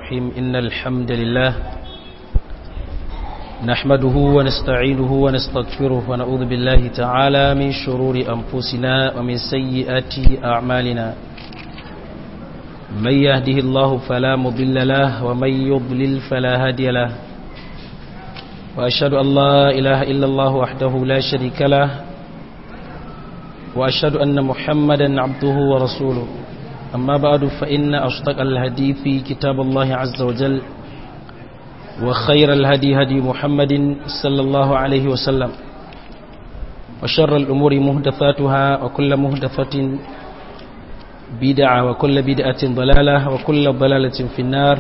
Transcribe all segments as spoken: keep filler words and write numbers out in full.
الرحيم إن الحمد لله نحمده ونستعينه ونستغفره ونعوذ بالله تعالى من شرور أنفسنا ومن سيئات أعمالنا من يهده الله فلا مضل له ومن يضلل فلا هادي له وأشهد أن لا إله إلا الله وحده لا شريك له وأشهد أن محمدا عبده ورسوله أما بعد فإن أصدق الحديث كتاب الله عز وجل وخير الهدي هدي محمد صلى الله عليه وسلم وشر الأمور مهدثاتها وكل مهدثة بدعة وكل بدعة ضلالة وكل ضلالة في النار.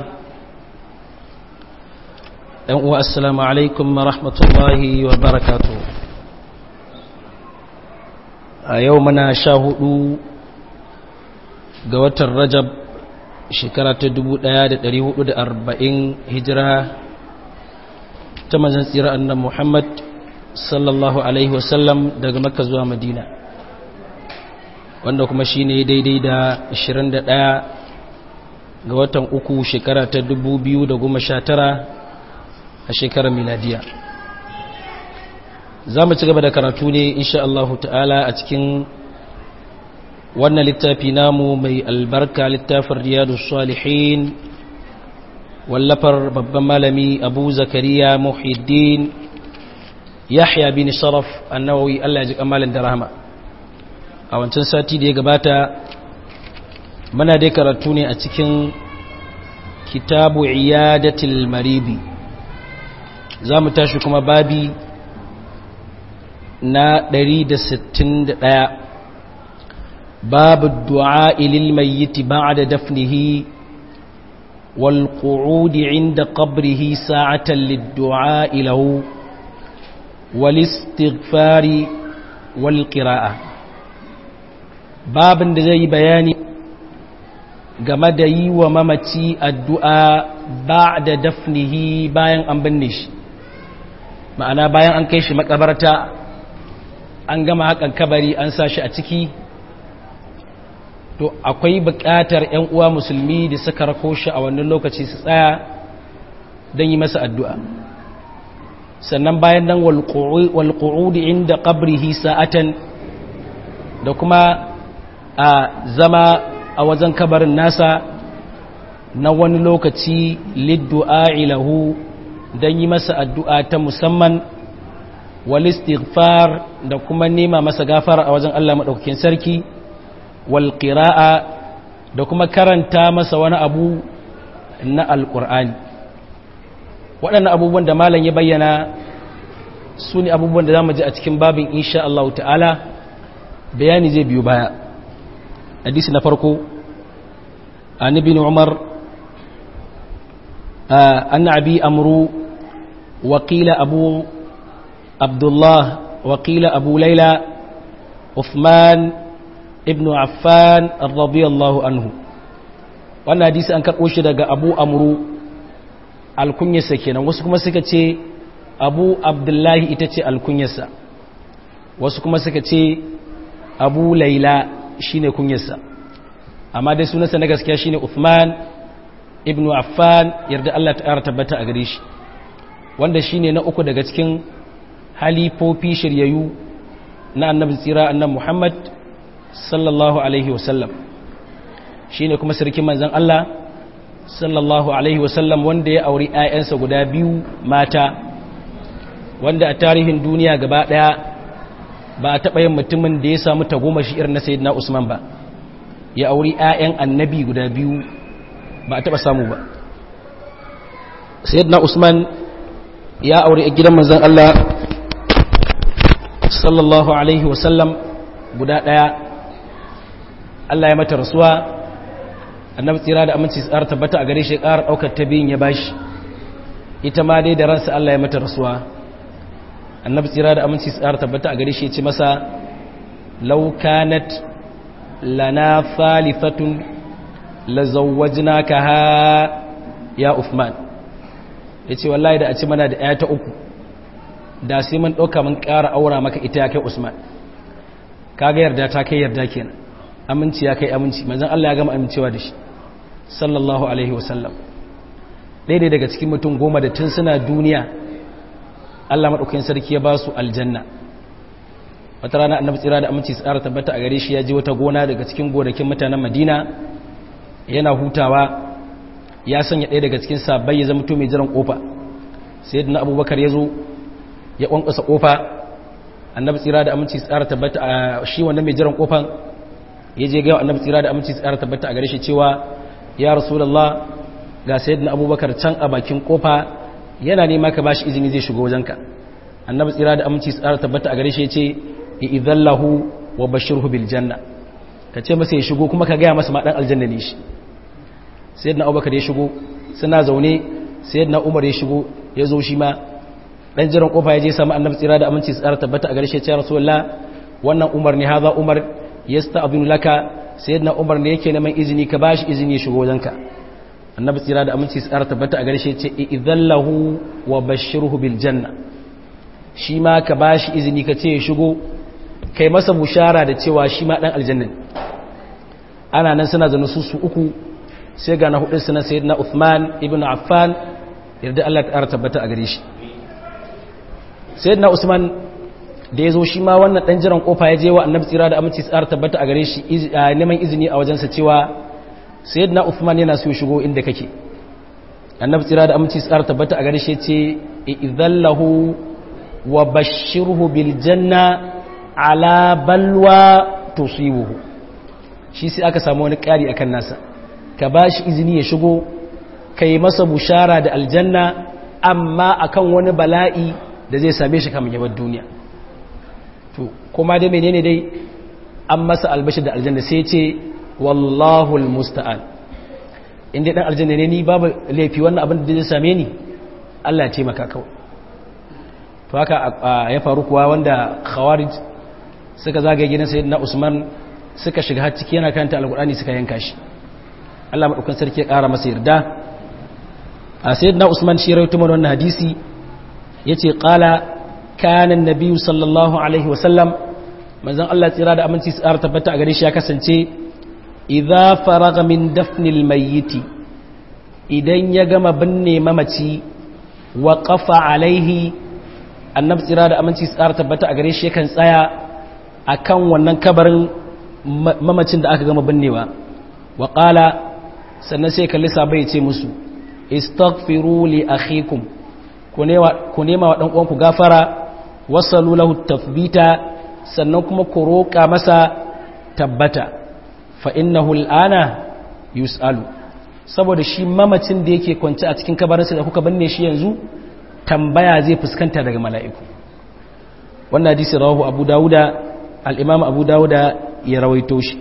السلام عليكم ورحمة الله وبركاته. يومنا شاهدوا ga watan Rajab shekara ta dubu ɗaya da ɗari hudu da arba'in hijira ta manzon tsira annabi Muhammad sallallahu alaihi wasallam daga Makka zuwa Madina, wanda kuma shine daidai da ashirin da ɗaya ga watan uku shekara ta dubu biyu da goma sha tara a shekarar miladiya. Za mu ci gaba da karatu ne insha Allah ta'ala a cikin wannan littafi namu mai albarka, littafin Riyadus Salihin wallafar babban malami Abu Zakariya Muhyiddin Yahya bin Sharaf An-Nawawi, Allah ya ji kamalin da rahama. A wancan sati da ya gabata muna dai karatu ne a cikin kitabu Iyadatil Maridi. Za mu tashi kuma babi na ɗari da sittin da ɗaya, باب الدعاء للميت بعد دفنه والقعود عند قبره ساعة للدعاء له والاستغفار والقراءة. باب زي بياني game da yi wa mamaci addu'a ba da dafnihi bayan an binne shi, ma'ana bayan an kai shi makabarta an gama hakan kabari an sa shi a ciki, to akwai buƙatar ‘yan uwa musulmi da suka rako shi a wannan lokaci su tsaya don yi masa addu'a. Sannan bayan nan walƙu'udi inda ƙabrihi sa'atan, da kuma a zama a wajen kabarin nasa na wani lokaci liddu'a'i lahu don yi masa addu'a ta musamman, walistighfar da kuma nema masa gafara a wajen Allah maɗaukakin sarki, walƙira'a da kuma karanta masa wani abu na alƙur'ani. Waɗannan abubuwan da malam ya bayyana su ne abubuwan da za mu ji a cikin babin insha Allah ta'ala. Bayani zai biyu baya. Hadisi na farko, an ibn Umar an abi amru waƙila abu Abdullah waƙila abu Laila Uthman ibn Affan radiyallahu anhu. Wannan hadisi an karɓo shi daga Abu Amru, alkunyarsa kenan. Wasu kuma suka ce Abu Abdullahi ita ce alkunyarsa, wasu kuma suka ce Abu Laila shine kunyarsa, amma dai sunansa na gaskiya shine Uthman ibn Affan, yarda Allah ta tabbata a gare shi, wanda shine na uku daga cikin halifofi shiryayyu na annabi tsira annabi Muhammad sallallahu alaihi wasallam. Shi ne kuma sarkin manzan Allah sallallahu alaihi wasallam, wanda ya auri ‘ya'yansa guda biyu mata, wanda a tarihin duniya gaba ɗaya ba a taɓa yin mutumin da ya samu tagomashi irin na Sayyidina Usman ba, ya auri ‘ya'yan annabi guda biyu ba a taɓa samu ba. Sayyidina Usman ya auri a gidan manzan Allah sallallahu alaihi wasallam guda ɗaya, Allah ya mata rasuwa, annabi tsira da aminci tsara tabbata a gare shi ƙara ɗaukar ta biyun ya bashi, ita ma dai da ransa Allah ya mata rasuwa. Annabi tsira da aminci tsara tabbata a gare shi ya ce masa, law kanat lana thalithatun la zawwajnakaha ya Uthman. Yace wallahi da a ci mana da ɗaya ta uku da sai mun ɗauka mun ƙara aura maka ita ya kai Usman. Kaga yarda ta kai yarda kenan, aminci ya kai aminci, manzon Allah ya gama amincewa da shi sallallahu alaihi wasallam. ɗaya daga cikin mutum goma da tun suna duniya Allah maɗaukakin sarki ya ba su aljanna. Wata rana annabi tsira da aminci tsara tabbata a gare shi ya je wata gona daga cikin gonakin mutanen Madina yana hutawa, ya sanya ɗaya daga cikin sabbai ya zama to mai jiran kofa. Sayyidina Abubakar ya zo ya kwankwasa kofa, annabi tsira da aminci tsara tabbata a shi wannan mai jiran kofan ya je ga annabi tsira da aminci tsara tabbata a gare shi cewa ya rasulullah ga sayyidina Abubakar can a bakin kofa yana nema ka bashi izini zai shigo wajenka. Annabi tsira da aminci tsara tabbata a gare shi ya ce idhallahu wa bashirhu bil janna, ka ce masa ya shigo kuma ka gaya masa ma dan aljanna ne shi. Sayyidina Abubakar ya shigo, suna zaune sayyidina Umar ya shigo, ya zo shi ma dan jiran kofa ya je samu annabi tsira da aminci tsara tabbata a gare shi ya ce rasulullah wannan Umar ne, haza Umar yasta'dhinu laka, sayyidina Umar ne yake neman izini ka bashi izini ya shigo wajenka. Annabi tsira da aminci tsara tabbata a gare shi ya ce idhallahu wa bashirhu bil janna, shi ma ka bashi izini ka ce ya shigo, kai masa bushara da cewa shi ma dan aljanna. Ana nan suna zanu su su uku, sai ga na hudu suna sayyidina Uthman ibn Affan, yarda Allah ta ƙara tabbata a gare shi. Sayyidina Usman da ya zo shi ma wannan dan jiran kofa ya je wa annabi tsira da aminci tsara tabbata a gare shi neman izini a wajensa cewa sayyidina Uthman yana so shigo inda kake. Annabi tsira da aminci tsara tabbata a gare shi ya ce idhallahu wa bashirhu bil janna ala balwa tusibuhu. Shi sai aka samu wani ƙari akan nasa, ka bashi izini ya shigo, kai masa bushara da aljanna amma akan wani bala'i da zai same shi kamar yabar duniya. To kuma dai menene dai an masa albashi da aljanna, sai ce wallahu almusta'an, inda dan aljanna ne ni babu laifi wannan abin da zai same ni Allah ya taimaka kawai. To haka ya faru kuwa wanda khawarij suka zagaye gidan sayyidina Usman suka shiga har ciki yana karanta alqur'ani suka yanka shi. Allah madaukakin sarki ya kara masa yarda. A sayyidina Usman shi rawaito mana wannan hadisi yace qala kana an-nabiy sallallahu alaihi wasallam, manzon Allah tsira da aminci tsara tabbata a gare shi ya kasance idza faraga min dafnil mayyit, idan ya gama binne mamaci wa qafa alaihi, annabi tsira da aminci tsara tabbata a gare shi yakan tsaya akan wannan kabarin mamacin da aka gama binnewa. Wa qala, sannan sai kalli sabai ya ce musu istaghfiru li akhikum, ku nema wa dan uwanku gafara, wasalu lahu tathbita, sannan kuma ku roƙa masa tabbata, fa innahu al'ana yus'alu, saboda shi mamacin da yake kwance a cikin kabarinsa da kuka binne shi yanzu tambaya zai fuskanta daga mala'iku. Wannan hadisi rawahu Abu Dawuda, al-Imam Abu Dawuda ya rawaito shi.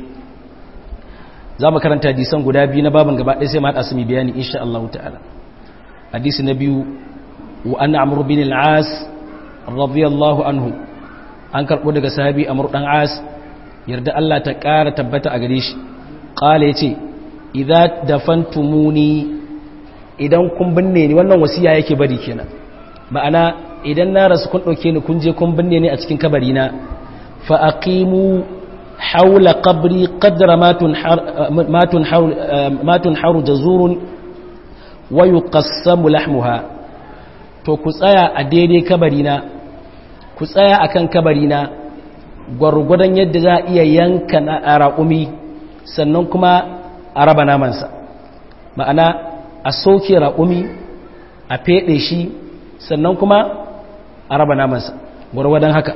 Za mu karanta hadisan guda biyu na babin gaba ɗaya sai mu haɗa su mu bayani insha Allah ta'ala. Hadisi na biyu, wa anna Amr bin al-As radiyallahu anhu, an karɓo daga sahabi Amr dan As, yarda Allah ta ƙara tabbata a gare shi. Qala yace idza dafantumuni, idan kun binne ni, wannan wasiya yake bari kenan. Ma'ana idan na rasu kun dauke ni kun je kun binne ni a cikin kabari na, fa aqimu hawla qabri qadra ma tunhar ma tunhar ma tunharu jazurun wa yuqassamu lahmuha. To ku tsaya a daidai kabari na, ku tsaya akan kabari na gwargwadon yadda za a iya yanka na raƙumi, sannan kuma a raba namansa. Ma'ana a soke raƙumi, a feɗe shi, sannan kuma a raba namansa gwargwadon haka.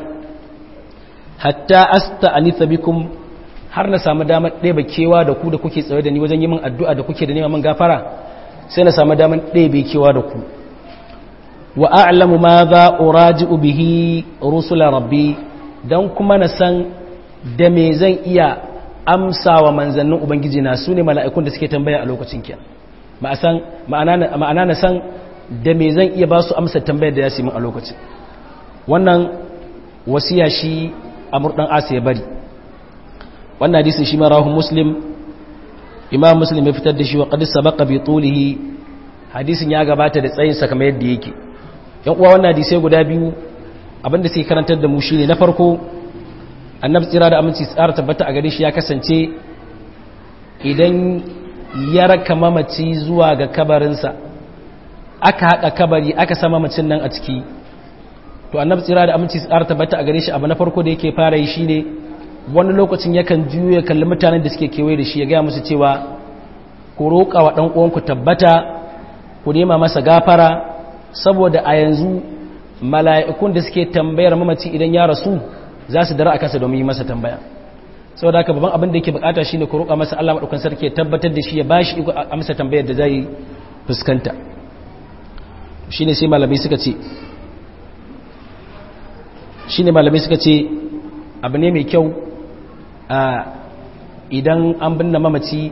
Hatta asta anitha bikum, har na samu damar ɗebe kewa da ku da kuke tsaye da ni wajen yi min addu'a da kuke da nema min gafara, sai na samu damar ɗebe kewa da ku. Wa a'lamu ma za uraji'u bihi rusula rabbi, dan kuma na san da me zan iya amsa wa manzannin ubangiji na, su ne mala'ikun da suke tambaya a lokacin kiyan. Ma'ana na san da me zan iya ba su amsa tambayar da ya simin a lokacin. Wannan wasiya shi Amr dan As ya bari. Wannan hadisin shi ma rawahu Muslim, Imam Muslim ya fitar da shi, wa qad sabaqa bi tulihi, hadisin ya gabata da tsayin sa kamar yadda yake. Yan uwa, wannan hadisi guda biyu abinda suke karantar da mu shine, na farko annabi tsira da aminci tsara tabbata a gare shi ya kasance idan ya raka mamaci zuwa ga kabarinsa aka haƙa kabari aka sama mamacin nan a ciki to annabi tsira da aminci tsara tabbata a gare shi abu na farko da yake fara yi shine wani lokacin yakan juyo ya kalli mutanen da suke kewaye da shi ya gaya musu cewa ku roƙa wa ɗan uwanku tabbata ku nema masa gafara saboda a yanzu mala'ikun da suke tambayar mamaci idan ya rasu za su dara a kansa domin yi masa tambaya saboda haka babban abin da yake bukata shine ku roƙa masa Allah madaukakin sarki ya tabbatar da shi ya bashi iko amsa tambayar da zai fuskanta shine sai malamai suka ce shine malamai suka ce abu ne mai kyau a idan an binne mamaci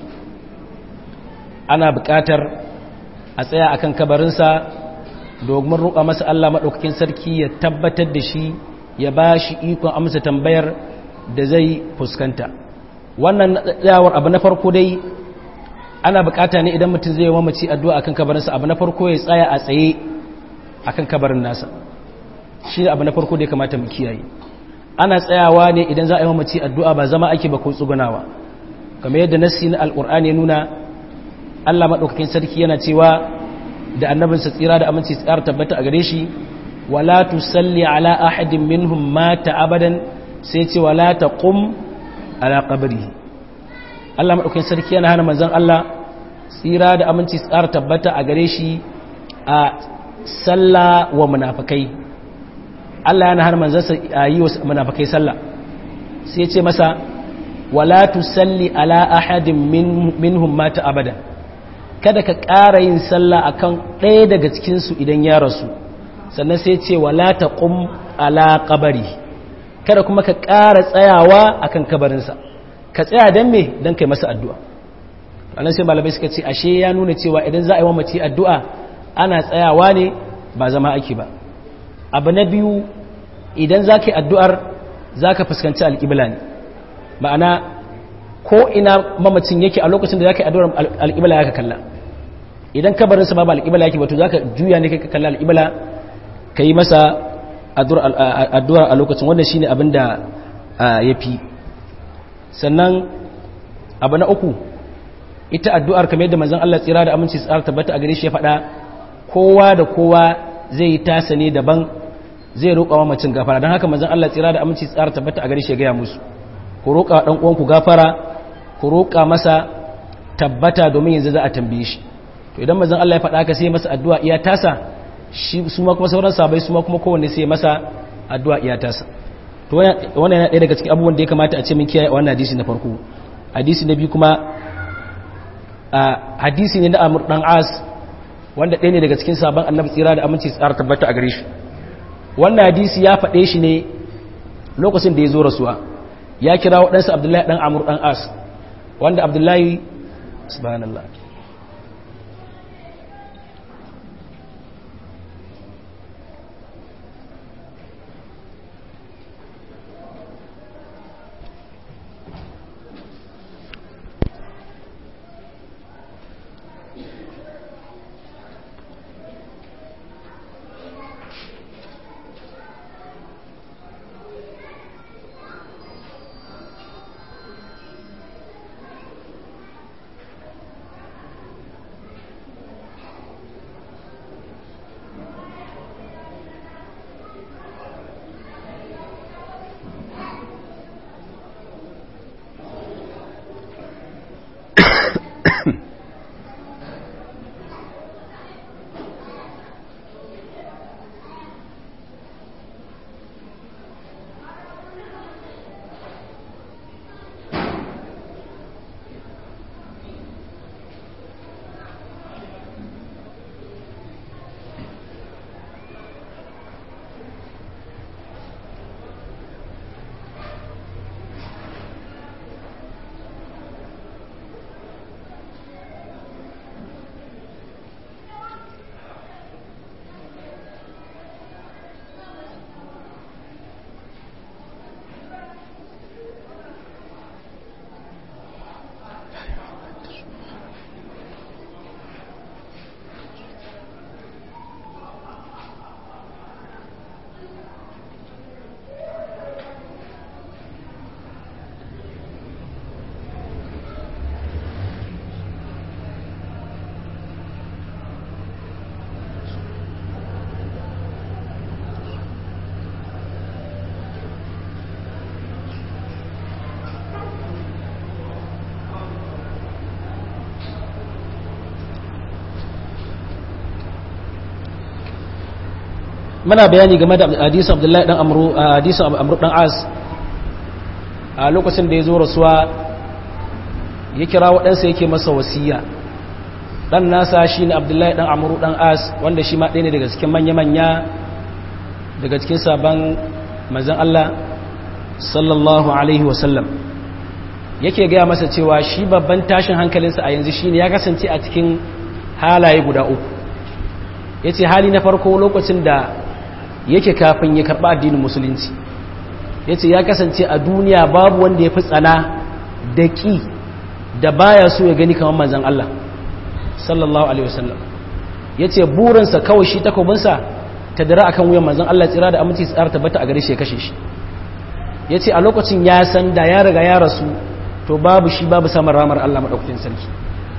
ana bukatar a tsaya akan kabarinsa domin roƙa masa Allah madaukakin sarki ya tabbatar da shi ya bashi ikon amsa tambayar da zai fuskanta wannan tsayawar abu na farko dai ana bukata ne idan mutum zai mamaci addu'a akan kabarinsa abu na farko ya tsaya a tsaye akan kabarin nasa shi ne abu na farko da ya kamata mu kiyaye ana tsayawa ne idan za a yi mamaci addu'a ba zama ake ba ko tsugunawa kamar yadda nassi na alqur'ani ya nuna Allah madaukakin sarki yana cewa da annabinsa tsira da aminci tsara tabbata a gare shi wala tusalli ala ahadin minhum mata abadan sai ce wala taqum ala qabrihi Allah madaukakin sarki yana hana manzon Allah tsira da aminci tsara tabbata a gare shi a salla wa munafikai Allah yana hana manzon sa yi wa munafikai salla sai ya ce masa wala tusalli ala ahadin minhum mata abadan kada ka ƙara yin sallah akan ɗaya daga cikin su idan ya rasu sannan sai ya ce wala taqum ala qabri kada kuma ka ƙara tsayawa akan kabarinsa ka tsaya don me don kai masa addu'a ranar sai malamai suka ce ashe ya nuna cewa idan za a yi wa mace addu'a ana tsayawa ne ba zama ake ba abu na biyu idan za ka yi addu'ar za ka fuskanci alƙibla ne ma'ana ko ina mamacin yake a lokacin da za ka yi addu'ar alƙibla ya ka kalla idan kabarinsa ba ba alƙibla yake ba to za ka juya ne ka kalla alƙibla ka yi masa addu'ar a lokacin wannan shine abin da ya fi sannan abu na uku ita addu'ar kamar yadda manzon Allah tsira da aminci tsara tabbata a gare shi ya faɗa kowa da kowa zai yi tasa ne daban zai roƙa wa mamacin gafara don haka manzon Allah tsira da aminci tsara tabbata a gare shi ya gaya musu ku roƙa ɗan uwanku gafara ku roƙa masa tabbata domin yanzu za a tambaye shi to idan manzon Allah ya faɗa haka sai masa addu'a iya tasa shi su ma kuma sauran sahabbai su ma kuma kowanne sai masa addu'a iya tasa to wannan yana ɗaya daga cikin abubuwan da ya kamata a ce mun kiyaye wannan hadisi na farko hadisi na biyu kuma hadisi ne na Amr dan As wanda ɗaya ne daga cikin sahabban Annabi tsira da aminci tsara tabbata a gare shi wannan hadisi ya faɗe shi ne lokacin da ya zo rasuwa ya kira waɗansu Abdullahi dan Amr dan As wanda Abdullahi subhanallah muna bayani game da hadisin Abdullahi dan Amru hadisin Amru dan As a lokacin da ya zo rasuwa ya kira waɗansa yake masa wasiya. Dan nasa shine Abdullahi dan Amru dan As wanda shi ma ɗaya ne daga cikin manya-manya daga cikin sabon manzon Allah sallallahu alaihi wasallam. Yake gaya masa cewa shi babban tashin hankalinsa a yanzu shine ya kasance a cikin halaye guda uku. Yace hali na farko lokacin da yake kafin ya karba addinin musulunci, yace ya kasance a duniya babu wanda ya fi tsana da ki da baya so ya gani kamar manzon Allah sallallahu alaihi wasallam. Yace burinsa kawai shi takobinsa ta dira akan wuyan manzon Allah tsira da aminci tsara tabbata a gare shi ya kashe shi. Yace a lokacin ya san da ya riga ya rasu to babu shi babu samun ramar Allah madaukakin sarki.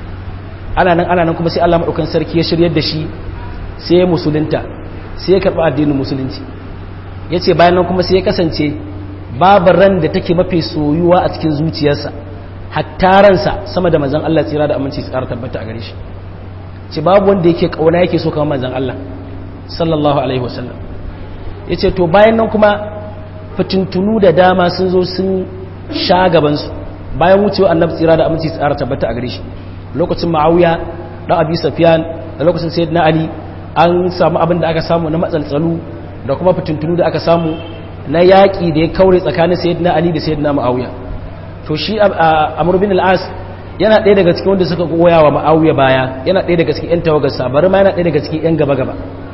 Ana nan ana nan kuma sai Allah madaukakin sarki ya shiryar da shi sai ya musulunta, sai ya karɓi addinin musulunci. Yace bayan nan kuma sai ya kasance babu ran da take mafi soyuwa a cikin zuciyarsa hatta ransa sama da manzon Allah tsira da aminci tsara tabbata a gare shi. Ce babu wanda yake kauna yake so kamar manzon Allah sallallahu alaihi wasallam. Yace to bayan nan kuma fitintunu da dama sun zo sun sha gaban su bayan wucewa annabi tsira da aminci tsara tabbata a gare shi. Lokacin Muawiya da Abi Sufyan da lokacin Sayyidina Ali an samu abin da aka samu na matsaltsalu da kuma fitintunu da aka samu na yaƙi da ya kaure tsakanin Sayyidina Ali da Sayyidina Muawiya. To shi Amr bin al-As yana ɗaya daga cikin wanda suka goya wa Muawiya baya, yana ɗaya daga cikin ƴan tawagarsa, bari ma yana ɗaya daga cikin ƴan gaba-gaba.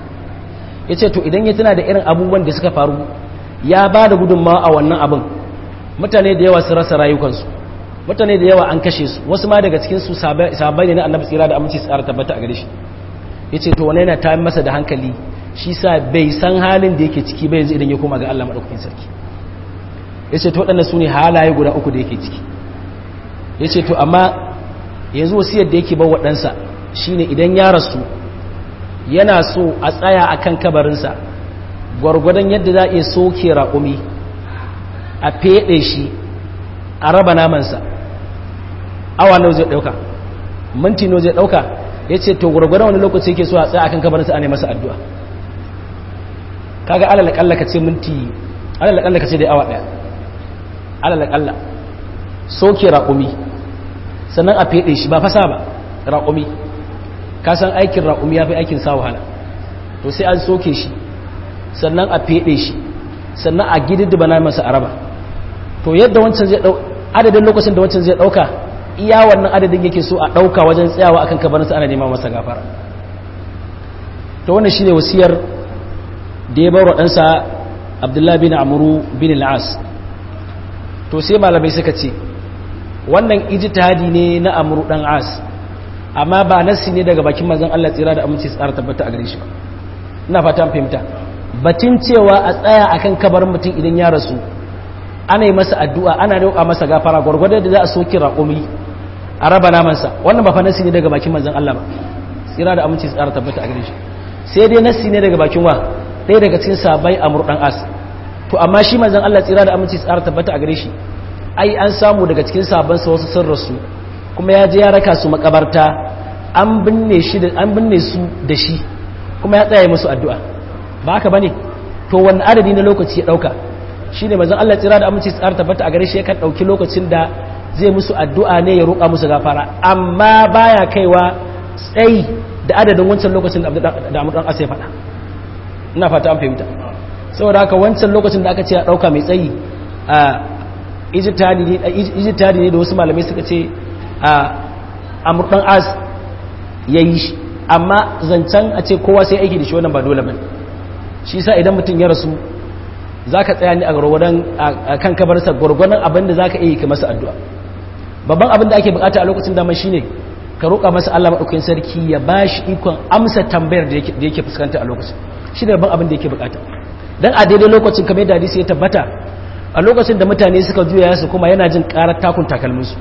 Yace to idan ya tuna da irin abubuwan da suka faru ya ba da gudunmawa a wannan abin, mutane da yawa su rasa rayukansu, mutane da yawa an kashe su, wasu ma daga cikin su sahabbai ne na Annabi tsira da aminci tsara tabbata a gare shi. Yace to wannan yana ta masa da hankali, shi sa bai san halin da yake ciki ba yanzu idan ya koma ga Allah madaukakin sarki. Yace to waɗannan sune halaye guda uku da yake ciki. Yace to amma yanzu wasiyar da yake ba waɗansa shine idan ya rasu yana so a tsaya akan kabarinsa gwargwadon yadda za a iya soke raƙumi a feɗe shi a raba namansa. Awa nawa zai ɗauka, minti nawa zai ɗauka. Yace to gwargwadon wani lokaci yake so a tsaya akan kabarinsa ana masa addu'a. Kaga alal kalla kace minti alal kalla kace dai awa daya, alal kalla soke raƙumi sannan a fede shi ba fasa ba raƙumi, ka san aikin raƙumi yafi aikin sa wahala. To sai an soke shi sannan a fede shi sannan a gididdiba na masa araba. To yadda wancan zai dau adadin lokacin da wancan zai dauka iya wannan adadin yake so a dauka wajen tsayawa akan kabarinsa ana nema masa gafara. To wannan shine wasiyar da ya bar ɗansa Abdullahi bin Amru bin al-As. To sai malamai suka ce wannan ijtihadi ne na Amru dan As, amma ba nasi ne daga bakin manzon Allah tsira da aminci tsara tabbata a gare shi ba. Ina fata an fahimta. Batun cewa a tsaya akan kabarin mutum idan ya rasu ana yi masa addu'a, ana roƙa masa gafara gwargwadon da za a soki raƙumi a raba namansa, wannan ba fa nasi ne daga bakin manzon Allah ba tsira da aminci tsara tabbata a gare shi. Sai dai nasi ne daga bakin wa ɗaya daga cikin sahabbai Amr dan As. To amma shi manzon Allah tsira da aminci tsara tabbata a gare shi ai an samu daga cikin sahabban sa wasu sun rasu kuma ya je ya raka su makabarta an binne shi da an binne su da shi kuma ya tsaya musu addu'a. Ba haka bane? To wannan adadi na lokaci ya dauka shine manzon Allah tsira da aminci tsara tabbata a gare shi yakan dauki lokacin da zai musu addu'a ne ya roƙa musu gafara, amma baya kaiwa tsayi da adadin wancan lokacin da Amr dan As ya faɗa. Ina fata an fahimta. Saboda haka wancan lokacin da aka ce a dauka mai tsayi a ijtihadi ne da wasu malamai suka ce a Amr dan As yayi shi, amma zancen a ce kowa sai aiki da shi wannan ba dole bane. Shi yasa idan mutum ya rasu zaka tsaya ne a gurgurdan kan kabarsa gurgurdan abin da zaka yi ka masa addu'a. Babban abin da ake bukata a lokacin da shi ne ka roƙa masa Allah madaukakin sarki ya bashi ikon amsa tambayar da yake fuskanta a lokacin. Shi ne babban abin da yake bukata. Dan a daidai lokacin kamar yadda hadisi ya tabbata, a lokacin da mutane suka juya su kuma yana jin karar takun takalminsu,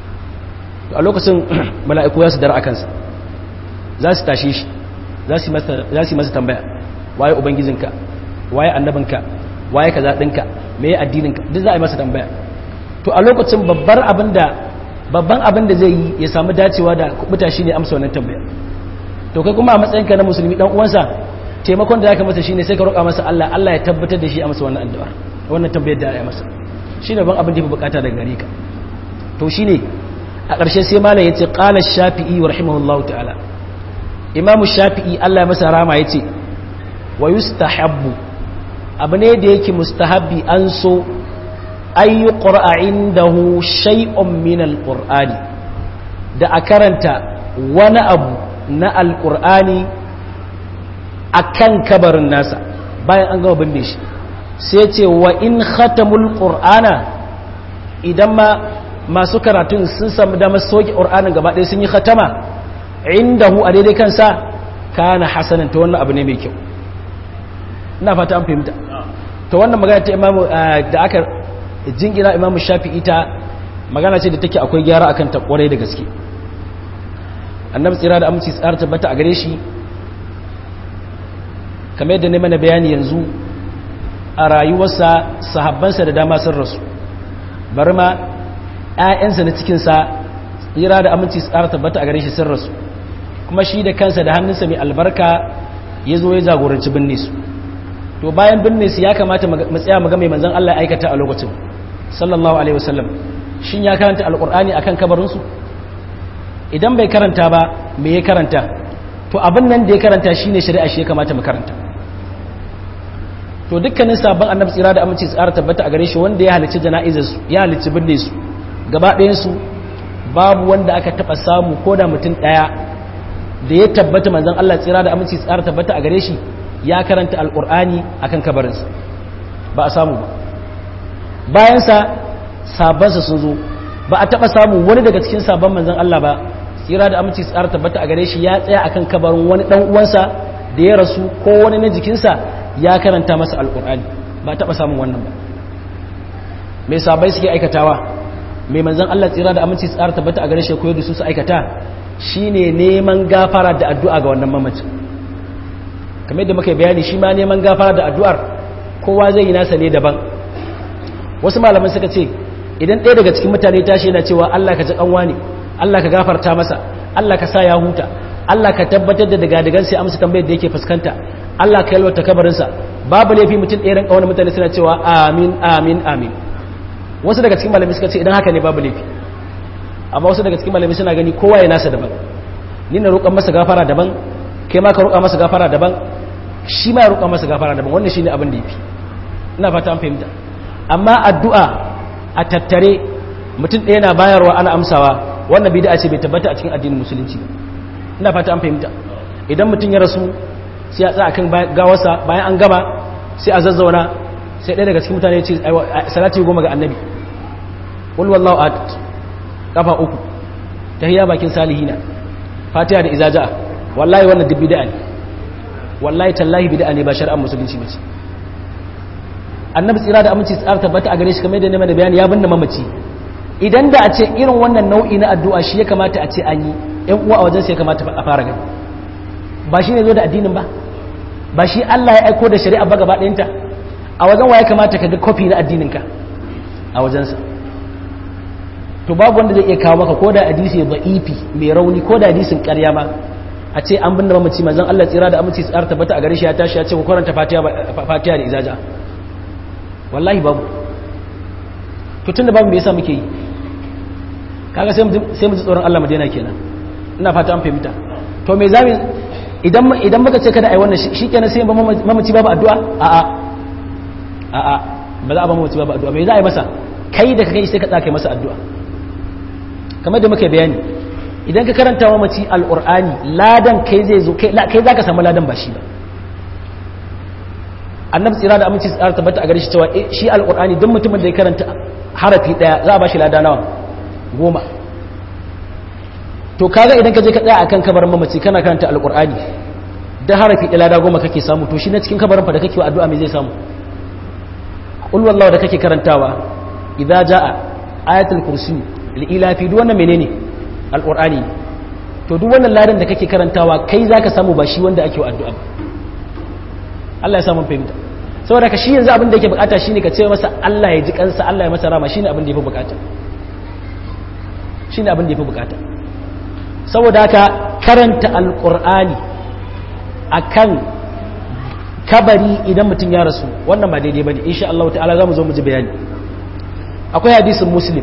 a lokacin mala'iku ya su dara a kansa, za su tashi shi, za su yi masa tambaya, waye ubangijinka, waye annabinka, waye kaza ɗinka, me addininka, duk za a yi masa tambaya. To a lokacin babbar abin da babban abin da zai yi ya samu dacewa da kubuta shi ne amsa wannan tambaya. To kai kuma a matsayinka na musulmi dan uwansa taimakon da zaka masa shine sai ka roƙa masa Allah Allah ya tabbatar da shi a masa wannan addu'a wannan tambayar da ya masa shine ban abin da yafi bukata daga gare ka to shine a ƙarshe sai malam yace qala shafi'i rahimahullahu ta'ala imamu shafi'i Allah ya masa rama yace wa yustahabbu abu ne da yake mustahabbi an so ayyu qur'a indahu shay'un min alqur'ani da a karanta wani abu na alqur'ani akan kabarin nasa bayan an gama binne shi sai ce wa in khatamul qur'ana idan ma masu karatun sun samu damar soke qur'anin gaba ɗaya sun yi khatama indahu a daidai kansa kana hasanan to wannan abu ne mai kyau ina fata an fahimta to wannan magana ta imamu da aka jingina imamu shafi'i ta magana ce da take akwai gyara akan ta kwarai da gaske annabi tsira da aminci tsara tabbata a gare shi kamar yadda ne mana bayani yanzu a rayuwarsa sahabbansa da dama sun rasu bari ma ƴaƴansa na cikinsa tsira da aminci tsara tabbata a gare shi sun rasu kuma shi da kansa da hannunsa mai albarka ya zo ya jagoranci binne su to bayan binne su ya kamata mu tsaya mu ga mai manzon Allah ya aikata a lokacin sallallahu alaihi wasallam shin ya karanta alqur'ani akan kabarin su idan bai karanta ba me ya karanta to abin nan da ya karanta shine shari'a shi ya kamata mu karanta to dukkanin sabon annabi tsira da aminci tsara tabbata a gare shi wanda ya halicci jana'izar su ya halicci binne su gaba ɗayan su babu wanda aka taba samu ko da mutum daya da ya tabbata manzon Allah tsira da aminci tsara tabbata a gare shi ya karanta alqur'ani akan kabarinsa ba a samu ba bayan sa sabansa sun zo ba a taba samu wani daga cikin sabon manzon Allah ba tsira da aminci tsara tabbata a gare shi ya tsaya akan kabarin wani dan uwansa da ya rasu ko wani na jikinsa ya karanta masa alqur'ani ba taba samun wannan ba me sabai suke aikatawa me manzon Allah tsira da aminci tsara tabbata a gare shi koyar da su su aikata shine neman gafara da addu'a ga wannan mamacin kamar yadda muka bayani shi ma neman gafara da addu'ar kowa zai yi nasa ne daban wasu malaman suka ce idan ɗaya daga cikin mutane tashi yana cewa Allah ka ji kanwa ne Allah ka gafarta masa Allah ka sa ya huta Allah ka tabbatar da daga dagan sai amsa tambayar da yake fuskanta Allah ka yalwata kabarinsa babu laifi mutum ɗaya ranka wani mutane suna cewa amin amin amin wasu daga cikin malami suka ce idan haka ne babu laifi amma wasu daga cikin malami suna gani kowa ya nasa daban ni na roƙan masa gafara daban kai ma ka roƙa masa gafara daban shi ma ya roƙa masa gafara daban wannan shine abin da yafi ina fata an fahimta amma addu'a a tattare mutum ɗaya na bayarwa ana amsawa wannan bid'a ce bai tabbata a cikin addinin musulunci ina fata an fahimta idan mutum ya rasu sai ya tsaya kan gawarsa bayan an gama sai a zazzauna sai ɗaya daga cikin mutane ya ce salati goma ga annabi qul wallahu ahad kafa uku tahiyya bakin salihina fatiha da izaja wallahi wannan duk bid'a ne wallahi tallahi bid'a ne ba shar'an musulunci bace annabi tsira da aminci tsara tabbata a gare shi kamar da neman da bayani ya binne mamaci idan da a ce irin wannan nau'i na addu'a shi ya kamata a ce an yi ƴan uwa a wajen sai ya kamata a fara gani ba shi ne zo da addinin ba ba shi Allah ya aiko da shari'a ba gaba ɗayanta a wajen wa ya kamata ka ga kofi na addinin ka a wajensa to babu wanda zai iya kawo maka ko da hadisi da'ifi mai rauni ko da hadisin ƙarya ma a ce an binne mamaci manzon Allah tsira da aminci tsara tabbata a gare shi ya tashi ya ce ku karanta fatiha fatiha da izaja wallahi babu to tunda babu me yasa muke yi kaga sai mu sai mu ji tsoron Allah mu daina kenan ina fata an fahimta to me zamu idan idan muka ce kada ai wannan shikenan sai mamaci babu addu'a a a a a ba za a ba mamaci babu addu'a me za a yi masa kai da kai sai ka tsaka masa addu'a kamar da muke bayani idan ka karanta mamaci alqur'ani ladan kai zai zo kai kai zaka samu ladan ba shi ba annabi tsira da aminci tsara tabbata a gare shi cewa shi alqur'ani duk mutumin da ya karanta harafi daya za a bashi lada nawa goma to kaga idan ka je ka tsaya akan kabarin mamaci kana karanta alqur'ani da harafi daya lada goma kake samu to shi na cikin kabarin fa da kake wa addu'a me zai samu qul wallahu da kake karantawa idza jaa ayatul kursi ila fi duk wannan menene alqur'ani to duk wannan ladan da kake karantawa kai zaka samu ba shi wanda ake wa addu'a ba Allah ya samu fahimta saboda ka shi yanzu abin da yake bukata shine ka ce masa Allah ya ji kansa Allah ya masa rama shine abin da yake bukata shine abin da yake bukata saboda haka karanta alqur'ani akan kabari idan mutum ya rasu wannan ba daidai bane insha Allah ta'ala zamu zo mu ji bayani akwai hadisin muslim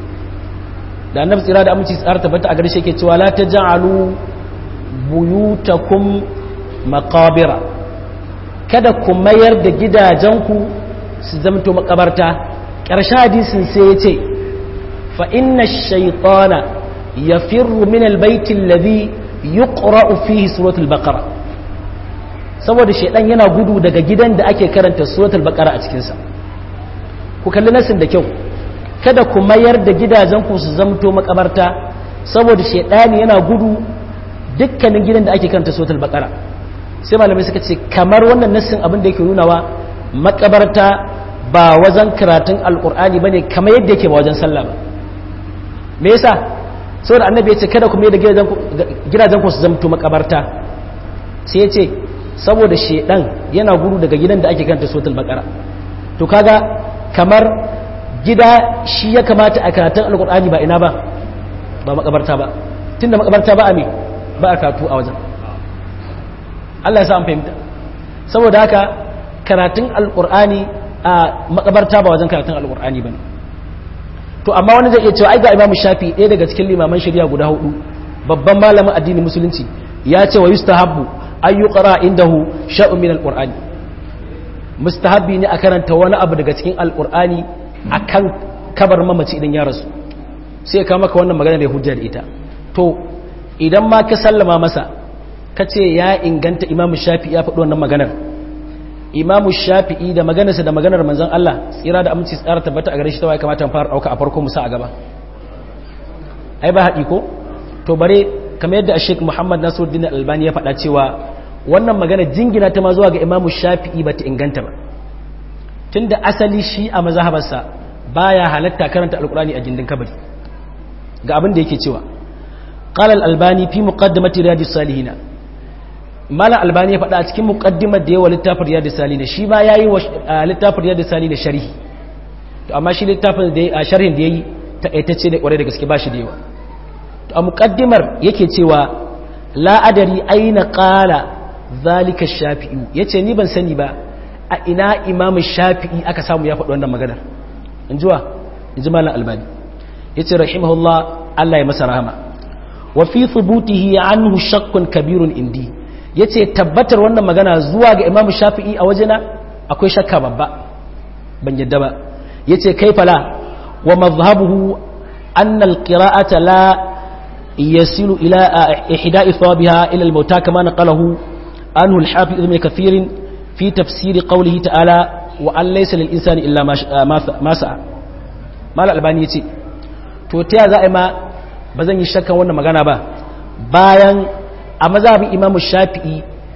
da annabi tsira da aminci tsara tabbata a garshe yake cewa la taj'alu buyutakum maqabira kada ku mayar da gidajenku su zamto makabarta ƙarshen hadisin sai ya ce fa inna ash-shaytana yafirru min al-bayti alladhi yuqra'u fihi suratul baqara saboda shaydan yana gudu daga gidan da ake karanta suratul baqara a cikin sa ku kalli nasin da kyau kada ku mayar da gidajenku su zamto makabarta saboda shaydani yana gudu dukkanin gidan da ake karanta suratul baqara sai malamai suka ce kamar wannan nasin abin da yake nunawa makabarta ba wajen karatun alqur'ani bane kamar yadda yake ba wajen sallah ba me yasa saboda annabi ya ce kada ku mayar da gidajenku su zamto makabarta sai ya ce saboda shedan yana gudu daga gidan da ake karanta suratul baqara to kaga kamar gida shi ya kamata a karatun alkur'ani ba ina ba ba makabarta ba tunda makabarta ba a me ba a karatu a wajen Allah ya sa an fahimta saboda haka karatun alkur'ani a makabarta ba wajen karatun alkur'ani bane to amma wani zai iya cewa ai ga Imam Shafi ɗaya daga cikin limaman shari'a guda hudu babban malamin addinin musulunci ya ce wa yustahabbu an yuqra indahu sha'un min alqur'ani mustahabbi ne a karanta wani abu daga cikin alqur'ani akan kabar mamaci idan ya rasu sai ka maka wannan magana da hujja da ita to idan ma ka sallama masa kace ya inganta Imam Shafi'i ya faɗi wannan maganar Imam Shafi'i da maganarsa da maganar manzon Allah tsira da aminci tsara tabbata a gare shi tawaye kamata mu fara dauka a farko musa a gaba ai ba haɗi ko to bare kamar yadda Sheikh Muhammad Nasiruddin Albani ya faɗa cewa wannan magana jingina ta ma zuwa ga Imam Shafi'i bata inganta ba tunda asali shi a mazhabarsa baya halatta karanta alqur'ani a gindin kabari ga abin da yake cewa qala al-albani fi muqaddimati riyadus salihin mala albani ya faɗa a cikin muqaddimar da yawa littafin riyadus salihin shi ma yayi littafin riyadus salihin sharhi to amma shi littafin da a sharhin da yayi takaitacce da kware da gaske ba shi da yawa to a muqaddimar yake cewa la adari aina qala zalika ash-shafi'i yace ni ban sani ba a ina Imam Shafi'i aka samu ya faɗi wannan maganar injuwa inji malam albani yace rahimahullah Allah ya masa rahama wa fi thubutihi anhu shakkun kabirun indi yace tabbatar wannan magana zuwa ga Imam Shafi'i a wajena akwai shakka babba ban yadda ba yace kaifala wa madhhabuhu anna alqira'ata la yasilu ila ihda'i thawabiha ila al-mauta kama naqalahu anhu al-hafiz ibn kathir fi tafsir qawlihi ta'ala wa an laysa lil insani illa ma sa'a mal albani yace to ta za a ma bazan yi shakkan wannan magana ba bayan a mazhabin Imam Shafi'i